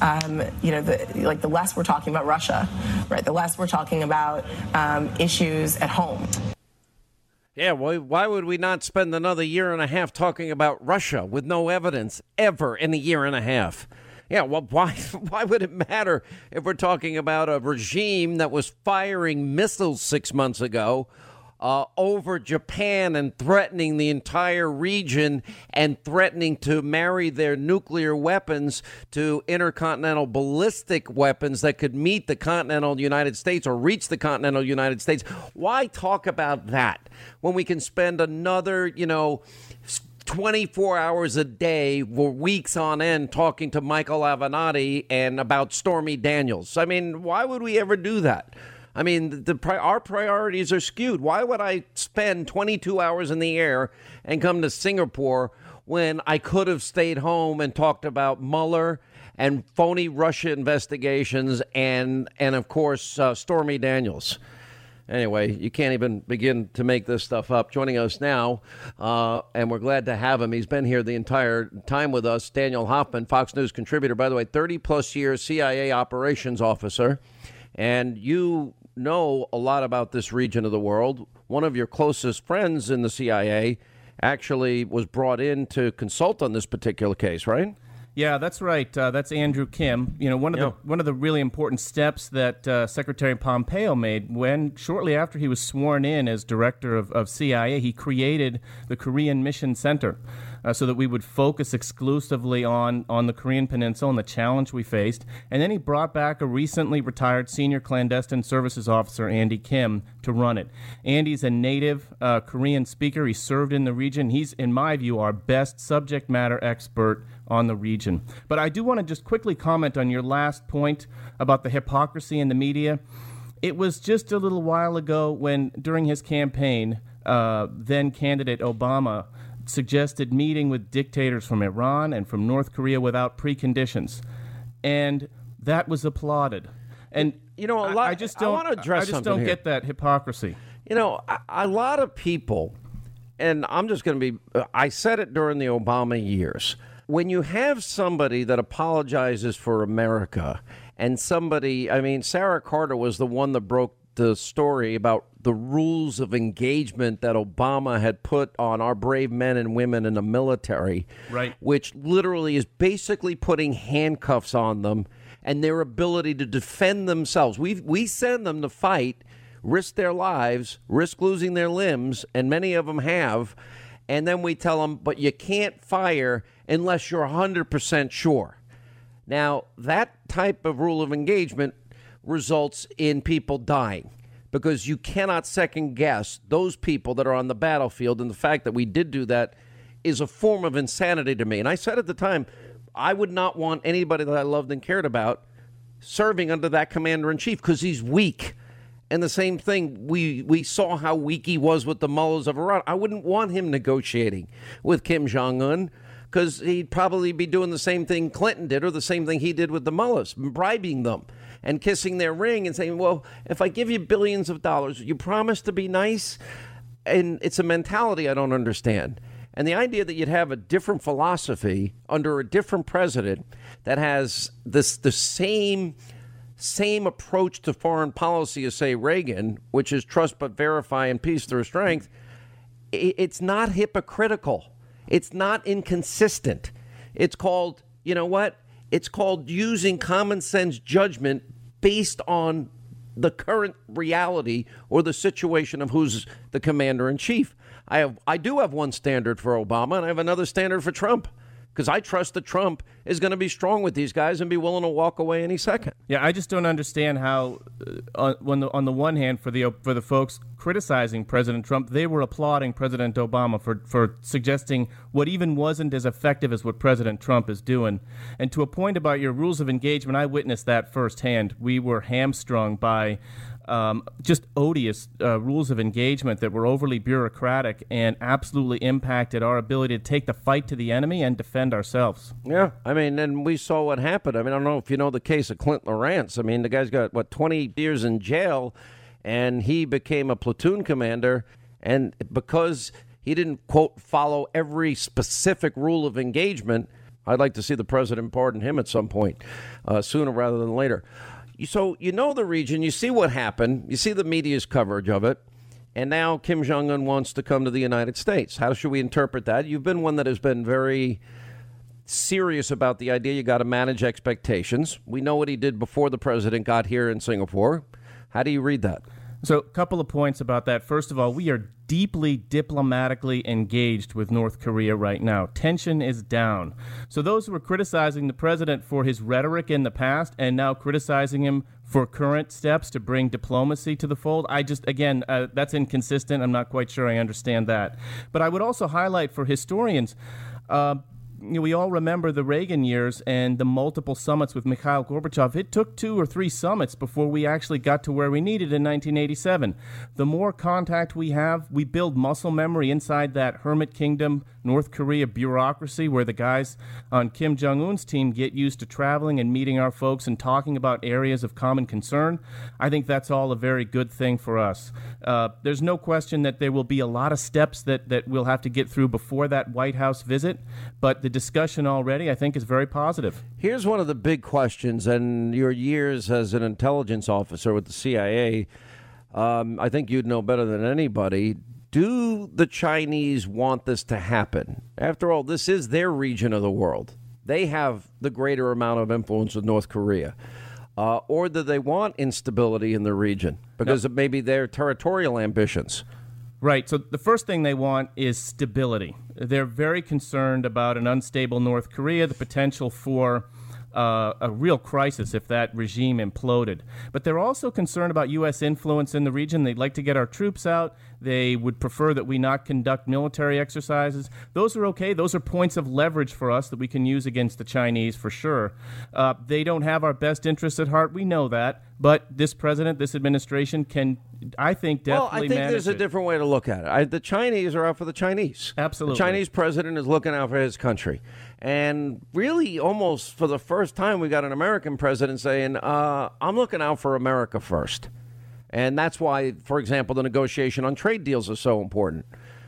the less we're talking about Russia, right? The less we're talking about issues at home. Yeah, why would we not spend another year and a half talking about Russia with no evidence ever in a year and a half? Yeah, well, why would it matter if we're talking about a regime that was firing missiles 6 months ago over Japan and threatening the entire region and threatening to marry their nuclear weapons to intercontinental ballistic weapons that could meet the continental United States or reach the continental United States? Why talk about that when we can spend another, 24 hours a day for weeks on end talking to Michael Avenatti and about Stormy Daniels? I mean, why would we ever do that? I mean, our priorities are skewed. Why would I spend 22 hours in the air and come to Singapore when I could have stayed home and talked about Mueller and phony Russia investigations and of course, Stormy Daniels? Anyway, you can't even begin to make this stuff up. Joining us now, and we're glad to have him. He's been here the entire time with us. Daniel Hoffman, Fox News contributor, by the way, 30-plus years CIA operations officer. And you know a lot about this region of the world. One of your closest friends in the CIA actually was brought in to consult on this particular case, right? Yeah, that's right. That's Andrew Kim. One of the really important steps that Secretary Pompeo made when shortly after he was sworn in as director of CIA, he created the Korean Mission Center so that we would focus exclusively on the Korean Peninsula and the challenge we faced. And then he brought back a recently retired senior clandestine services officer, Andy Kim, to run it. Andy's a native Korean speaker. He served in the region. He's, in my view, our best subject matter expert on the region. But I do want to just quickly comment on your last point about the hypocrisy in the media. It was just a little while ago when, during his campaign, then candidate Obama suggested meeting with dictators from Iran and from North Korea without preconditions. And that was applauded. And I just don't get that hypocrisy. A lot of people, and I'm just going to be, I said it during the Obama years, when you have somebody that apologizes for America and somebody, Sarah Carter was the one that broke the story about the rules of engagement that Obama had put on our brave men and women in the military, right? Which literally is basically putting handcuffs on them and their ability to defend themselves. We send them to fight, risk their lives, risk losing their limbs, and many of them have. And then we tell them, but you can't fire unless you're 100% sure. Now, that type of rule of engagement results in people dying because you cannot second guess those people that are on the battlefield. And the fact that we did do that is a form of insanity to me. And I said at the time, I would not want anybody that I loved and cared about serving under that commander-in-chief because he's weak. And the same thing, we saw how weak he was with the mullahs of Iran. I wouldn't want him negotiating with Kim Jong-un because he'd probably be doing the same thing Clinton did or the same thing he did with the mullahs, bribing them. and kissing their ring and saying, well, if I give you billions of dollars, you promise to be nice? And it's a mentality I don't understand. And the idea that you'd have a different philosophy under a different president that has the same approach to foreign policy as, say, Reagan, which is trust but verify and peace through strength, it's not hypocritical. It's not inconsistent. It's called, you know what? It's called using common sense judgment based on the current reality or the situation of who's the commander in chief. I do have one standard for Obama, and I have another standard for Trump, because I trust that Trump is going to be strong with these guys and be willing to walk away any second. Yeah, I just don't understand how, on the one hand, for the folks criticizing President Trump, they were applauding President Obama for suggesting what even wasn't as effective as what President Trump is doing. And to a point about your rules of engagement, I witnessed that firsthand. We were hamstrung by just odious rules of engagement that were overly bureaucratic and absolutely impacted our ability to take the fight to the enemy and defend ourselves. Yeah, I mean, and we saw what happened. I mean, I don't know if you know the case of Clint Lawrence. I mean, the guy's got, 20 years in jail, and he became a platoon commander, and because he didn't, quote, follow every specific rule of engagement, I'd like to see the president pardon him at some point, sooner rather than later. So you know the region, you see what happened, you see the media's coverage of it, and now Kim Jong-un wants to come to the United States. How should we interpret that? You've been one that has been very serious about the idea you got to manage expectations. We know what he did before the president got here in Singapore. How do you read that? So a couple of points about that. First of all, we are deeply diplomatically engaged with North Korea right now. Tension is down. So those who are criticizing the president for his rhetoric in the past and now criticizing him for current steps to bring diplomacy to the fold, that's inconsistent. I'm not quite sure I understand that. But I would also highlight for historians, we all remember the Reagan years and the multiple summits with Mikhail Gorbachev. It took 2 or 3 summits before we actually got to where we needed in 1987. The more contact we have, we build muscle memory inside that hermit kingdom, North Korea bureaucracy, where the guys on Kim Jong-un's team get used to traveling and meeting our folks and talking about areas of common concern. I think that's all a very good thing for us. There's no question that there will be a lot of steps that we'll have to get through before that White House visit, but the discussion already, I think, is very positive. Here's one of the big questions, and your years as an intelligence officer with the CIA, I think you'd know better than anybody. Do the Chinese want this to happen? After all, this is their region of the world. They have the greater amount of influence with North Korea. Or do they want instability in the region because of maybe their territorial ambitions? Right. So the first thing they want is stability. They're very concerned about an unstable North Korea, the potential for a real crisis if that regime imploded. But they're also concerned about U.S. influence in the region. They'd like to get our troops out. They would prefer that we not conduct military exercises. Those are okay. Those are points of leverage for us that we can use against the Chinese for sure. They don't have our best interests at heart. We know that. But this president, this administration can, I think, definitely manage it. Well, I think there's a different way to look at it. The Chinese are out for the Chinese. Absolutely. The Chinese president is looking out for his country. And really, almost for the first time, we got an American president saying, I'm looking out for America first. And that's why, for example, the negotiation on trade deals is so important.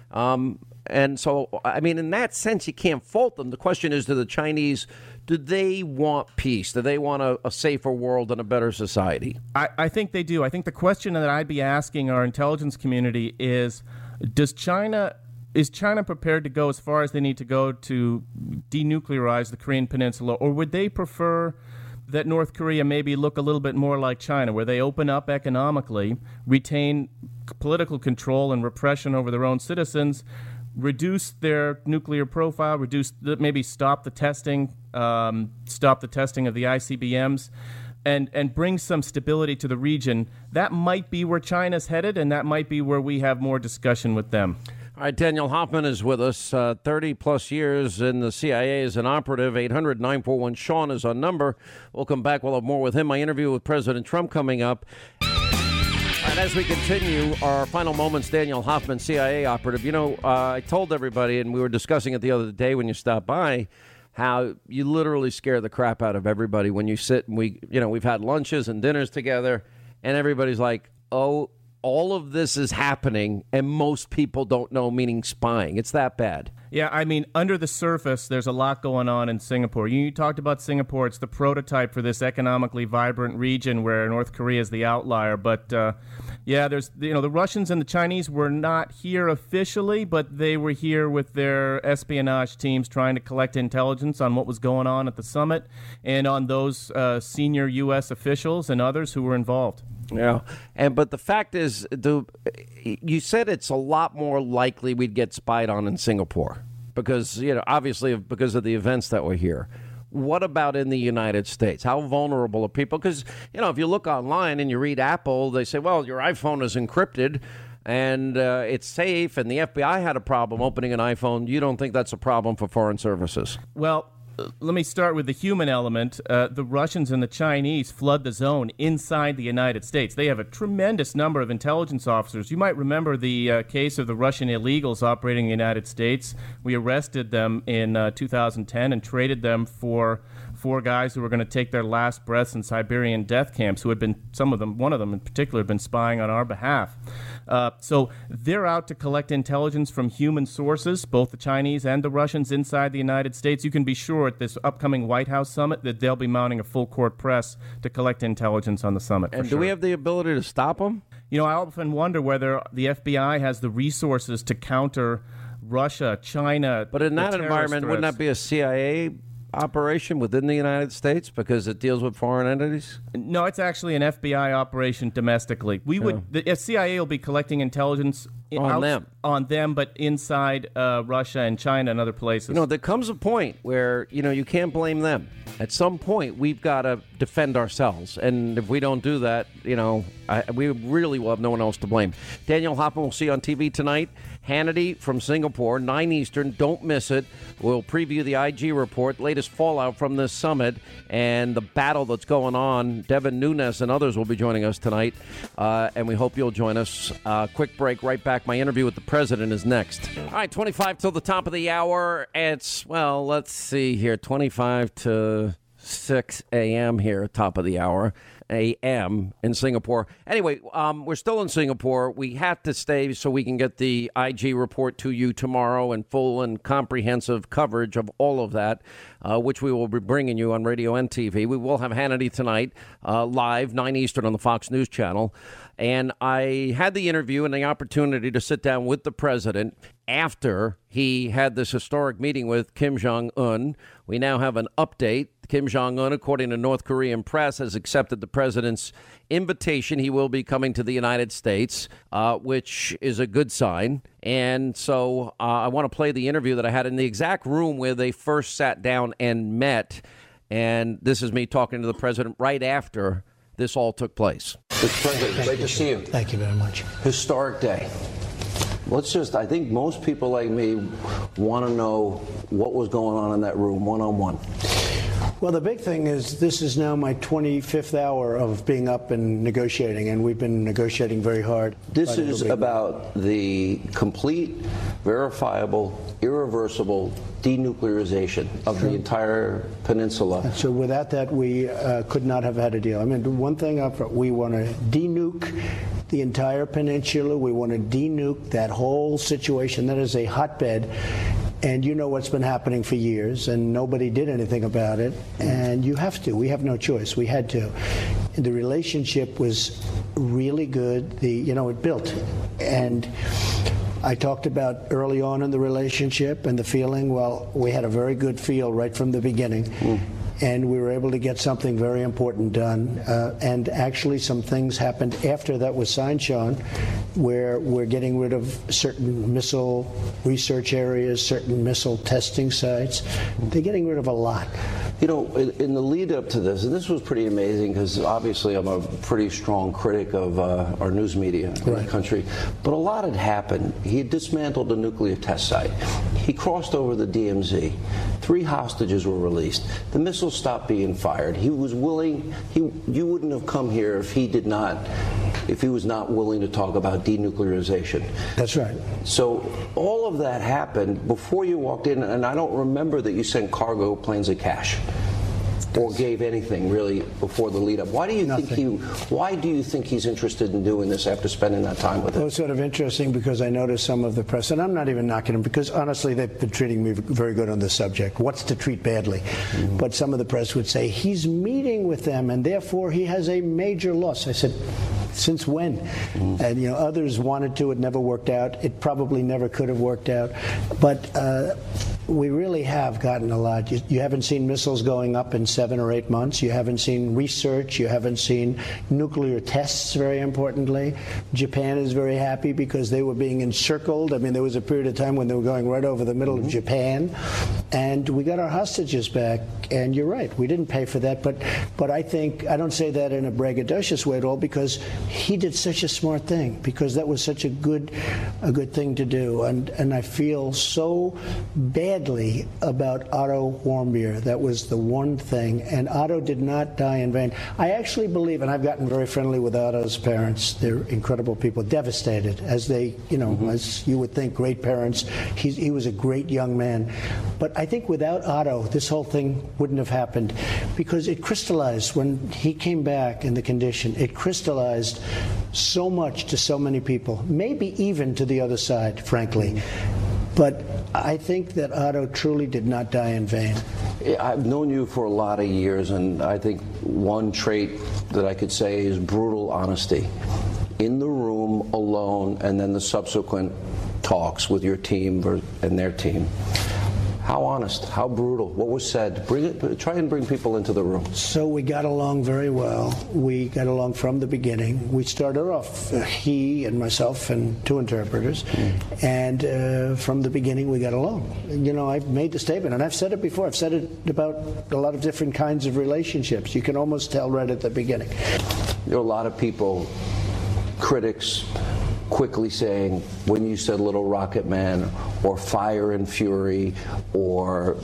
And so, I mean, in that sense, you can't fault them. The question is, to the Chinese, do they want peace? Do they want a safer world and a better society? I think they do. I think the question that I'd be asking our intelligence community is China prepared to go as far as they need to go to denuclearize the Korean Peninsula, or would they prefer that North Korea maybe look a little bit more like China, where they open up economically, retain political control and repression over their own citizens, reduce their nuclear profile, maybe stop the testing of the ICBMs, and bring some stability to the region? That might be where China's headed, and that might be where we have more discussion with them. All right, Daniel Hoffman is with us, 30-plus years in the CIA as an operative. 800-941-SEAN is our number. We'll come back. We'll have more with him. My interview with President Trump coming up. And as we continue our final moments, Daniel Hoffman, CIA operative. You know, I told everybody, and we were discussing it the other day when you stopped by, how you literally scare the crap out of everybody when you sit and we've had lunches and dinners together, and everybody's like, oh, all of this is happening, and most people don't know, meaning spying. It's that bad. Yeah, I mean, under the surface, there's a lot going on in Singapore. You talked about Singapore. It's the prototype for this economically vibrant region where North Korea is the outlier. But, there's, the Russians and the Chinese were not here officially, but they were here with their espionage teams trying to collect intelligence on what was going on at the summit and on those senior U.S. officials and others who were involved. Yeah, but the fact is, you said it's a lot more likely we'd get spied on in Singapore because, obviously because of the events that were here. What about in the United States? How vulnerable are people? Because, if you look online and you read Apple, they say, well, your iPhone is encrypted and it's safe, and the FBI had a problem opening an iPhone. You don't think that's a problem for foreign services? Well, let me start with the human element. The Russians and the Chinese flood the zone inside the United States. They have a tremendous number of intelligence officers. You might remember the case of the Russian illegals operating in the United States. We arrested them in 2010 and traded them for 4 guys who were going to take their last breaths in Siberian death camps, who had been, one of them in particular, had been spying on our behalf. So they're out to collect intelligence from human sources, both the Chinese and the Russians inside the United States. You can be sure at this upcoming White House summit that they'll be mounting a full-court press to collect intelligence on the summit. And do we have the ability to stop them? I often wonder whether the FBI has the resources to counter Russia, China. But in that environment, wouldn't that be a CIA operation within the United States because it deals with foreign entities? No, it's actually an FBI operation domestically. The CIA will be collecting intelligence on them, but inside Russia and China and other places. There comes a point where you can't blame them. At some point, we've got to defend ourselves, and if we don't do that, we really will have no one else to blame. Daniel Hoffman will see you on TV tonight. Hannity from Singapore, 9 Eastern. Don't miss it. We'll preview the IG report, latest fallout from this summit, and the battle that's going on. Devin Nunes and others will be joining us tonight, and we hope you'll join us. Quick break, right back. My interview with the president is next. All right, 25 till the top of the hour. It's, let's see here, 25 to 6 a.m. here, top of the hour. A.M. in Singapore. Anyway, we're still in Singapore. We have to stay so we can get the IG report to you tomorrow and full and comprehensive coverage of all of that, which we will be bringing you on radio and TV. We will have Hannity tonight, live, 9 Eastern on the Fox News Channel. And I had the interview and the opportunity to sit down with the president after he had this historic meeting with Kim Jong-un. We now have an update. Kim Jong-un, according to North Korean press, has accepted the president's invitation. He will be coming to the United States, which is a good sign. And so I want to play the interview that I had in the exact room where they first sat down and met. And this is me talking to the president right after this all took place. Mr. President, great to see you. Thank you very much. Historic day. I think most people like me want to know what was going on in that room one-on-one. Well, the big thing is this is now my 25th hour of being up and negotiating, and we've been negotiating very hard. This is about the complete, verifiable, irreversible denuclearization of the entire peninsula. So without that, we could not have had a deal. I mean, one thing up front, we want to denuke the entire peninsula. We want to denuke that whole situation. That is a hotbed. And you know what's been happening for years, and nobody did anything about it. And you have to. We have no choice. We had to. And the relationship was really good. It built. And I talked about early on in the relationship and the feeling. Well, we had a very good feel right from the beginning. And we were able to get something very important done. And actually some things happened after that was signed, Sean, where we're getting rid of certain missile research areas, certain missile testing sites. They're getting rid of a lot. In the lead up to this, and this was pretty amazing because obviously I'm a pretty strong critic of our news media in the country, but a lot had happened. He had dismantled a nuclear test site. He crossed over the DMZ. 3 hostages were released. The missile stopped being fired. He was willing. You wouldn't have come here if he was not willing to talk about denuclearization. That's right. So all of that happened before you walked in, and I don't remember that you sent cargo planes of cash or gave anything really before the lead up. Why do you think he's interested in doing this after spending that time with him? Well, it's sort of interesting because I noticed some of the press, and I'm not even knocking him because honestly they've been treating me very good on this subject. What's to treat badly? Mm-hmm. But some of the press would say he's meeting with them and therefore he has a major loss. I said, since when? Mm-hmm. And others wanted to. It never worked out. It probably never could have worked out. But we really have gotten a lot. You haven't seen missiles going up in 7 or 8 months. You haven't seen research. You haven't seen nuclear tests, very importantly. Japan is very happy because they were being encircled. I mean, there was a period of time when they were going right over the middle of Japan. And we got our hostages back. And you're right, we didn't pay for that. But I think, I don't say that in a braggadocious way at all, because he did such a smart thing, because that was such a good thing to do. And I feel so badly about Otto Warmbier. That was the one thing. And Otto did not die in vain. I actually believe, and I've gotten very friendly with Otto's parents. They're incredible people, devastated, as they, as you would think, great parents. He was a great young man. But I think without Otto, this whole thing wouldn't have happened, because it crystallized when he came back in the condition. It crystallized so much to so many people, maybe even to the other side, frankly. But I think that Otto truly did not die in vain. I've known you for a lot of years, and I think one trait that I could say is brutal honesty. In the room, alone, and then the subsequent talks with your team and their team. How honest, how brutal, what was said? Try and bring people into the room. So we got along very well. We got along from the beginning. We started off, he and myself and 2 interpreters, and from the beginning we got along. I've made the statement, and I've said it before. I've said it about a lot of different kinds of relationships. You can almost tell right at the beginning. There are a lot of people, critics, quickly saying, when you said Little Rocket Man or Fire and Fury, or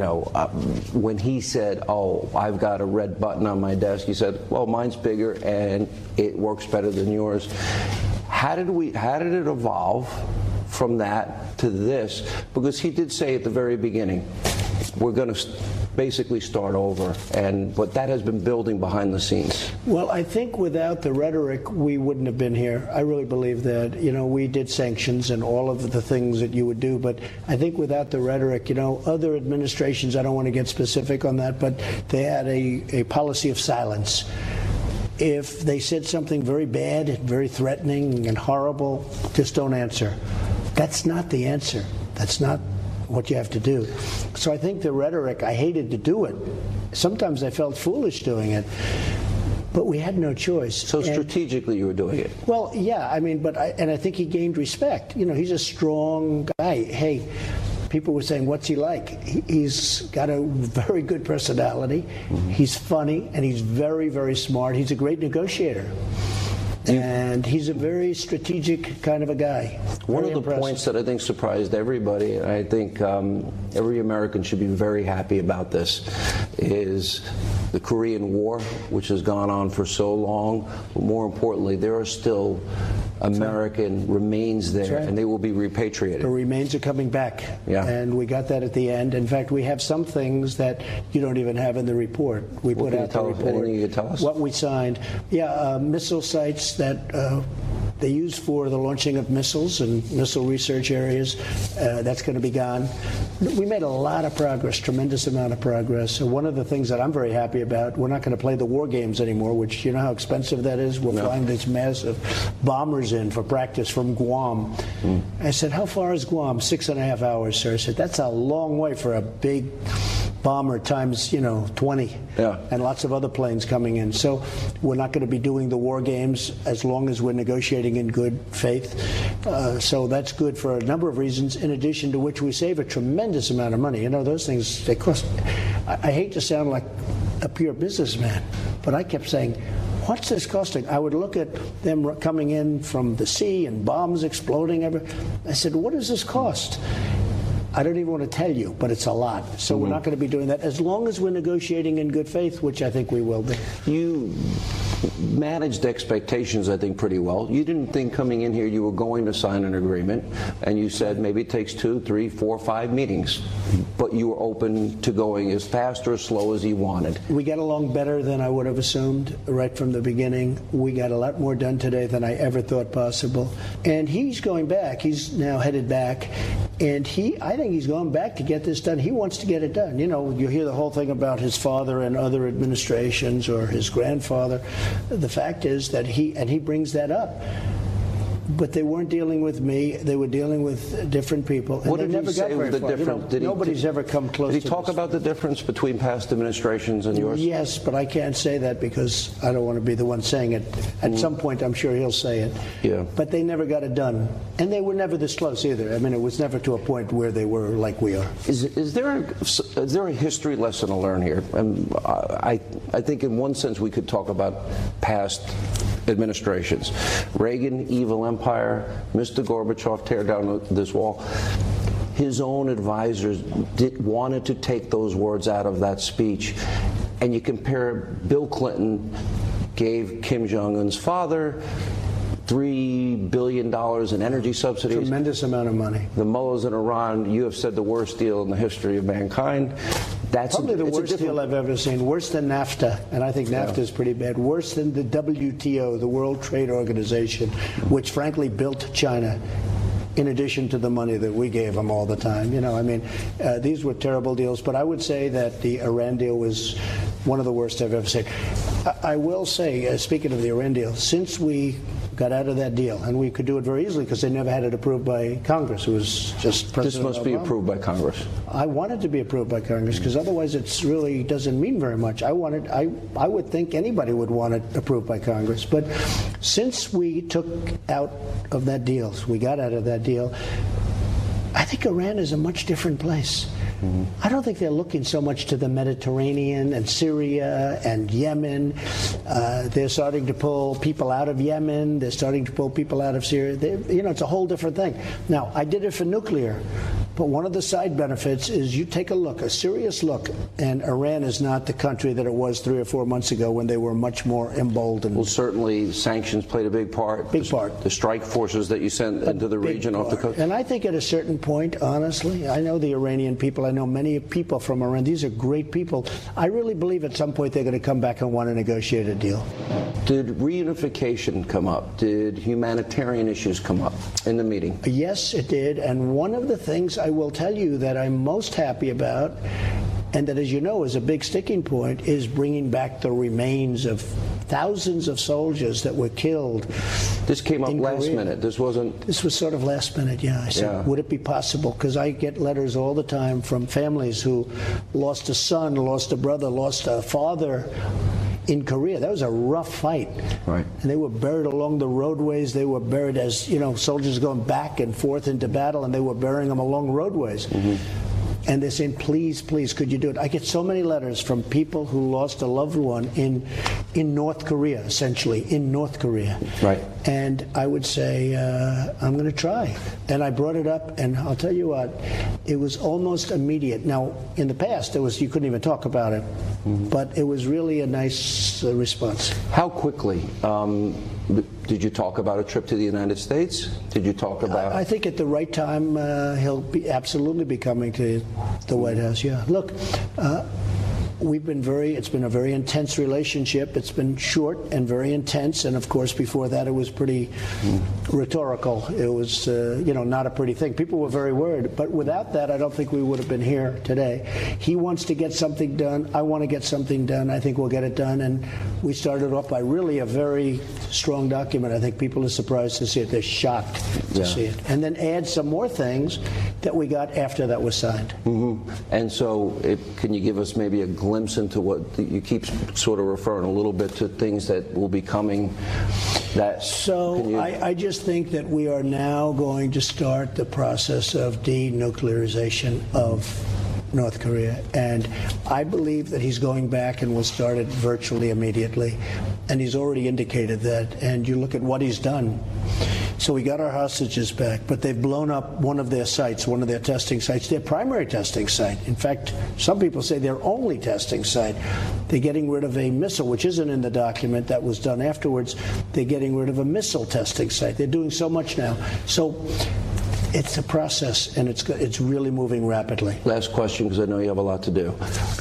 when he said, oh, I've got a red button on my desk, you said, well, mine's bigger and it works better than yours. How did it evolve from that to this? Because he did say at the very beginning, we're going to basically start over, but that has been building behind the scenes. Well, I think without the rhetoric, we wouldn't have been here. I really believe that. We did sanctions and all of the things that you would do, but I think without the rhetoric, other administrations, I don't want to get specific on that, but they had a policy of silence. If they said something very bad, very threatening and horrible, just don't answer. That's not the answer. That's not what you have to do. So I think the rhetoric, I hated to do it. Sometimes I felt foolish doing it, but we had no choice. So strategically you were doing it? Well, yeah, I think he gained respect. He's a strong guy. Hey, people were saying, what's he like? He's got a very good personality. Mm-hmm. He's funny, and he's very, very smart. He's a great negotiator. And he's a very strategic kind of a guy. One of the points that I think surprised everybody, and I think every American should be very happy about this, is the Korean War, which has gone on for so long. But more importantly, there are still American remains there, and they will be repatriated. The remains are coming back, and we got that at the end. In fact, we have some things that you don't even have in the report. We put out the report. Anything you can tell us? What we signed. Missile sites that they use for the launching of missiles and missile research areas. That's going to be gone. We made a lot of progress, tremendous amount of progress. So one of the things that I'm very happy about, we're not going to play the war games anymore, which you know how expensive that is? We're flying these massive bombers in for practice from Guam. I said, how far is Guam? 6.5 hours, sir. I said, that's a long way for a big bomber times 20, and lots of other planes coming in. So we're not going to be doing the war games as long as we're negotiating in good faith. So that's good for a number of reasons, in addition to which we save a tremendous amount of money. Those things, they cost. I hate to sound like a pure businessman, but I kept saying, what's this costing? I would look at them coming in from the sea and bombs exploding everywhere. I said, what does this cost? I don't even want to tell you, but it's a lot. So we're not going to be doing that as long as we're negotiating in good faith, which I think we will be. You managed expectations, I think, pretty well. You didn't think coming in here you were going to sign an agreement, and you said maybe it takes 2, 3, 4, 5 meetings, but you were open to going as fast or as slow as he wanted. We got along better than I would have assumed right from the beginning. We got a lot more done today than I ever thought possible. And he's going back. He's now headed back. And I think he's going back to get this done. He wants to get it done. You know, you hear the whole thing about his father and other administrations or his grandfather. The fact is that he brings that up. But they weren't dealing with me. They were dealing with different people. And What did he say was the difference? Nobody's ever come close to this. Did he talk about the difference between past administrations and yours? Yes, but I can't say that because I don't want to be the one saying it. At some point, I'm sure he'll say it. Yeah. But they never got it done. And they were never this close either. I mean, it was never to a point where they were like we are. Is there a history lesson to learn here? I think in one sense we could talk about past administrations. Reagan, evil empire, Mr. Gorbachev, tear down this wall. His own advisors wanted to take those words out of that speech. And you compare Bill Clinton gave Kim Jong-un's father $3 billion in energy subsidies. Tremendous amount of money. The mullahs in Iran, you have said the worst deal in the history of mankind. That's probably the worst deal I've ever seen. Worse than NAFTA, and I think NAFTA is pretty bad. Worse than the WTO, the World Trade Organization, which frankly built China. In addition to the money that we gave them all the time. You know, I mean, these were terrible deals, but I would say that the Iran deal was one of the worst I've ever seen. I will say, speaking of the Iran deal, since we got out of that deal, and we could do it very easily because they never had it approved by Congress. It was just President This must Obama. be approved by Congress. I want it to be approved by Congress because otherwise it really doesn't mean very much. I would think anybody would want it approved by Congress. But since we took out of that deal, we got out of that deal, I think Iran is a much different place. I don't think they're looking so much to the Mediterranean and Syria and Yemen. They're starting to pull people out of Yemen. They're starting to pull people out of Syria. It's a whole different thing. Now, I did it for nuclear, but one of the side benefits is you take a look, a serious look, and Iran is not the country that it was 3 or 4 months ago when they were much more emboldened. Well, certainly sanctions played a big part. Big part. The strike forces that you sent into the region off the coast. And I think at a certain point, honestly, I know the Iranian people. I know many people from Iran. These are great people. I really believe at some point they're going to come back and want to negotiate a deal. Did reunification come up? Did humanitarian issues come up in the meeting? Yes, it did. And one of the things I will tell you that I'm most happy about, and that, as you know, is a big sticking point, is bringing back the remains of thousands of soldiers that were killed. This came up last minute. This wasn't... This was sort of last minute, yeah. I said, would it be possible? Because I get letters all the time from families who lost a son, lost a brother, lost a father in Korea. That was a rough fight. Right. And they were buried along the roadways. They were buried as, soldiers going back and forth into battle, and they were burying them along roadways. And they're saying, please, please, could you do it? I get so many letters from people who lost a loved one in North Korea, essentially, in North Korea. Right. And I would say, I'm going to try. And I brought it up, and I'll tell you what, it was almost immediate. Now, in the past, you couldn't even talk about it, but it was really a nice response. How quickly? Did you talk about a trip to the United States? Did you talk about... I think at the right time, he'll absolutely be coming to the White House, yeah. Look, it's been a very intense relationship. It's been short and very intense, and of course before that it was pretty rhetorical. It was, not a pretty thing. People were very worried, but without that I don't think we would have been here today. He wants to get something done. I want to get something done. I think we'll get it done, and we started off by really a very strong document. I think people are surprised to see it. They're shocked to see it. And then add some more things that we got after that was signed. And so can you give us maybe a glimpse into what you keep sort of referring a little bit to things that will be coming? I just think that we are now going to start the process of denuclearization of North Korea, and I believe that he's going back and will start it virtually immediately, and he's already indicated that. And you look at what he's done. So we got our hostages back, but they've blown up one of their sites, one of their testing sites, their primary testing site. In fact, some people say their only testing site. They're getting rid of a missile, which isn't in the document that was done afterwards. They're getting rid of a missile testing site. They're doing so much now. So it's a process, and it's really moving rapidly. Last question, because I know you have a lot to do.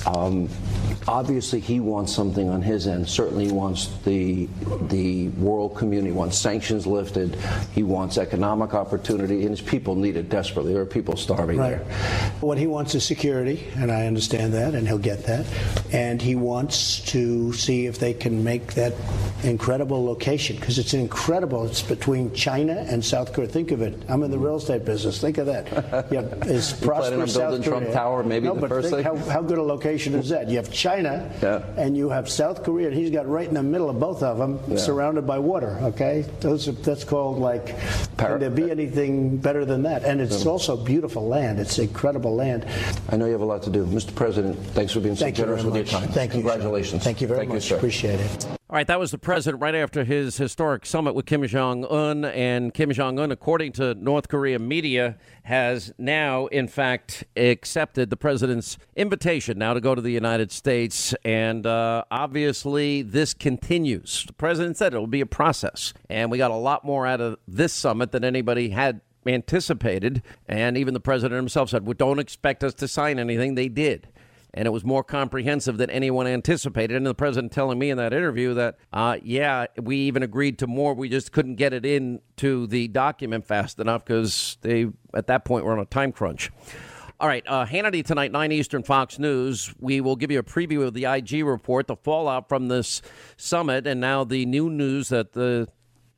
Obviously, he wants something on his end. Certainly, he wants the world community wants sanctions lifted. He wants economic opportunity, and his people need it desperately. There are people starving there. What he wants is security, and I understand that, and he'll get that. And he wants to see if they can make that incredible location, because it's incredible. It's between China and South Korea. Think of it. I'm in the real estate business. Think of that. You have this prosperous South Korea. Trump Tower, maybe the first thing. How good a location is that? You have China, and you have South Korea, and he's got right in the middle of both of them, surrounded by water. Okay, that's called like. Can there be anything better than that? And it's also beautiful land. It's incredible land. I know you have a lot to do, Mr. President. Thanks for being so generous with your time. Thank you. Congratulations. Thank you very much. Appreciate it. All right, that was the president right after his historic summit with Kim Jong-un. And Kim Jong-un, according to North Korea media, has now, in fact, accepted the president's invitation now to go to the United States. And obviously, this continues. The president said it will be a process. And we got a lot more out of this summit than anybody had anticipated. And even the president himself said, well, don't expect us to sign anything. They did. And it was more comprehensive than anyone anticipated. And the president telling me in that interview that, we even agreed to more. We just couldn't get it into the document fast enough because they, at that point, were on a time crunch. All right, Hannity tonight, 9 Eastern, Fox News. We will give you a preview of the IG report, the fallout from this summit, and now the new news that the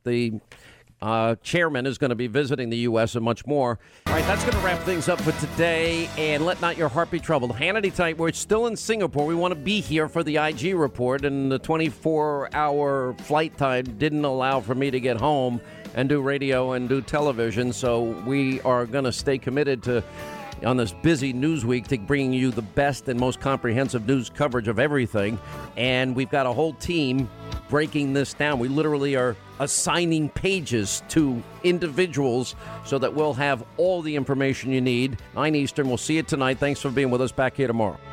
chairman is going to be visiting the U.S. and much more. All right, that's going to wrap things up for today. And let not your heart be troubled. Hannity tonight, we're still in Singapore. We want to be here for the IG report, and the 24-hour flight time didn't allow for me to get home and do radio and do television. So we are going to stay committed to, on this busy news week, to bringing you the best and most comprehensive news coverage of everything. And we've got a whole team breaking this down. We literally are assigning pages to individuals so that we'll have all the information you need. 9 Eastern. We'll see you tonight. Thanks for being with us. Back here tomorrow.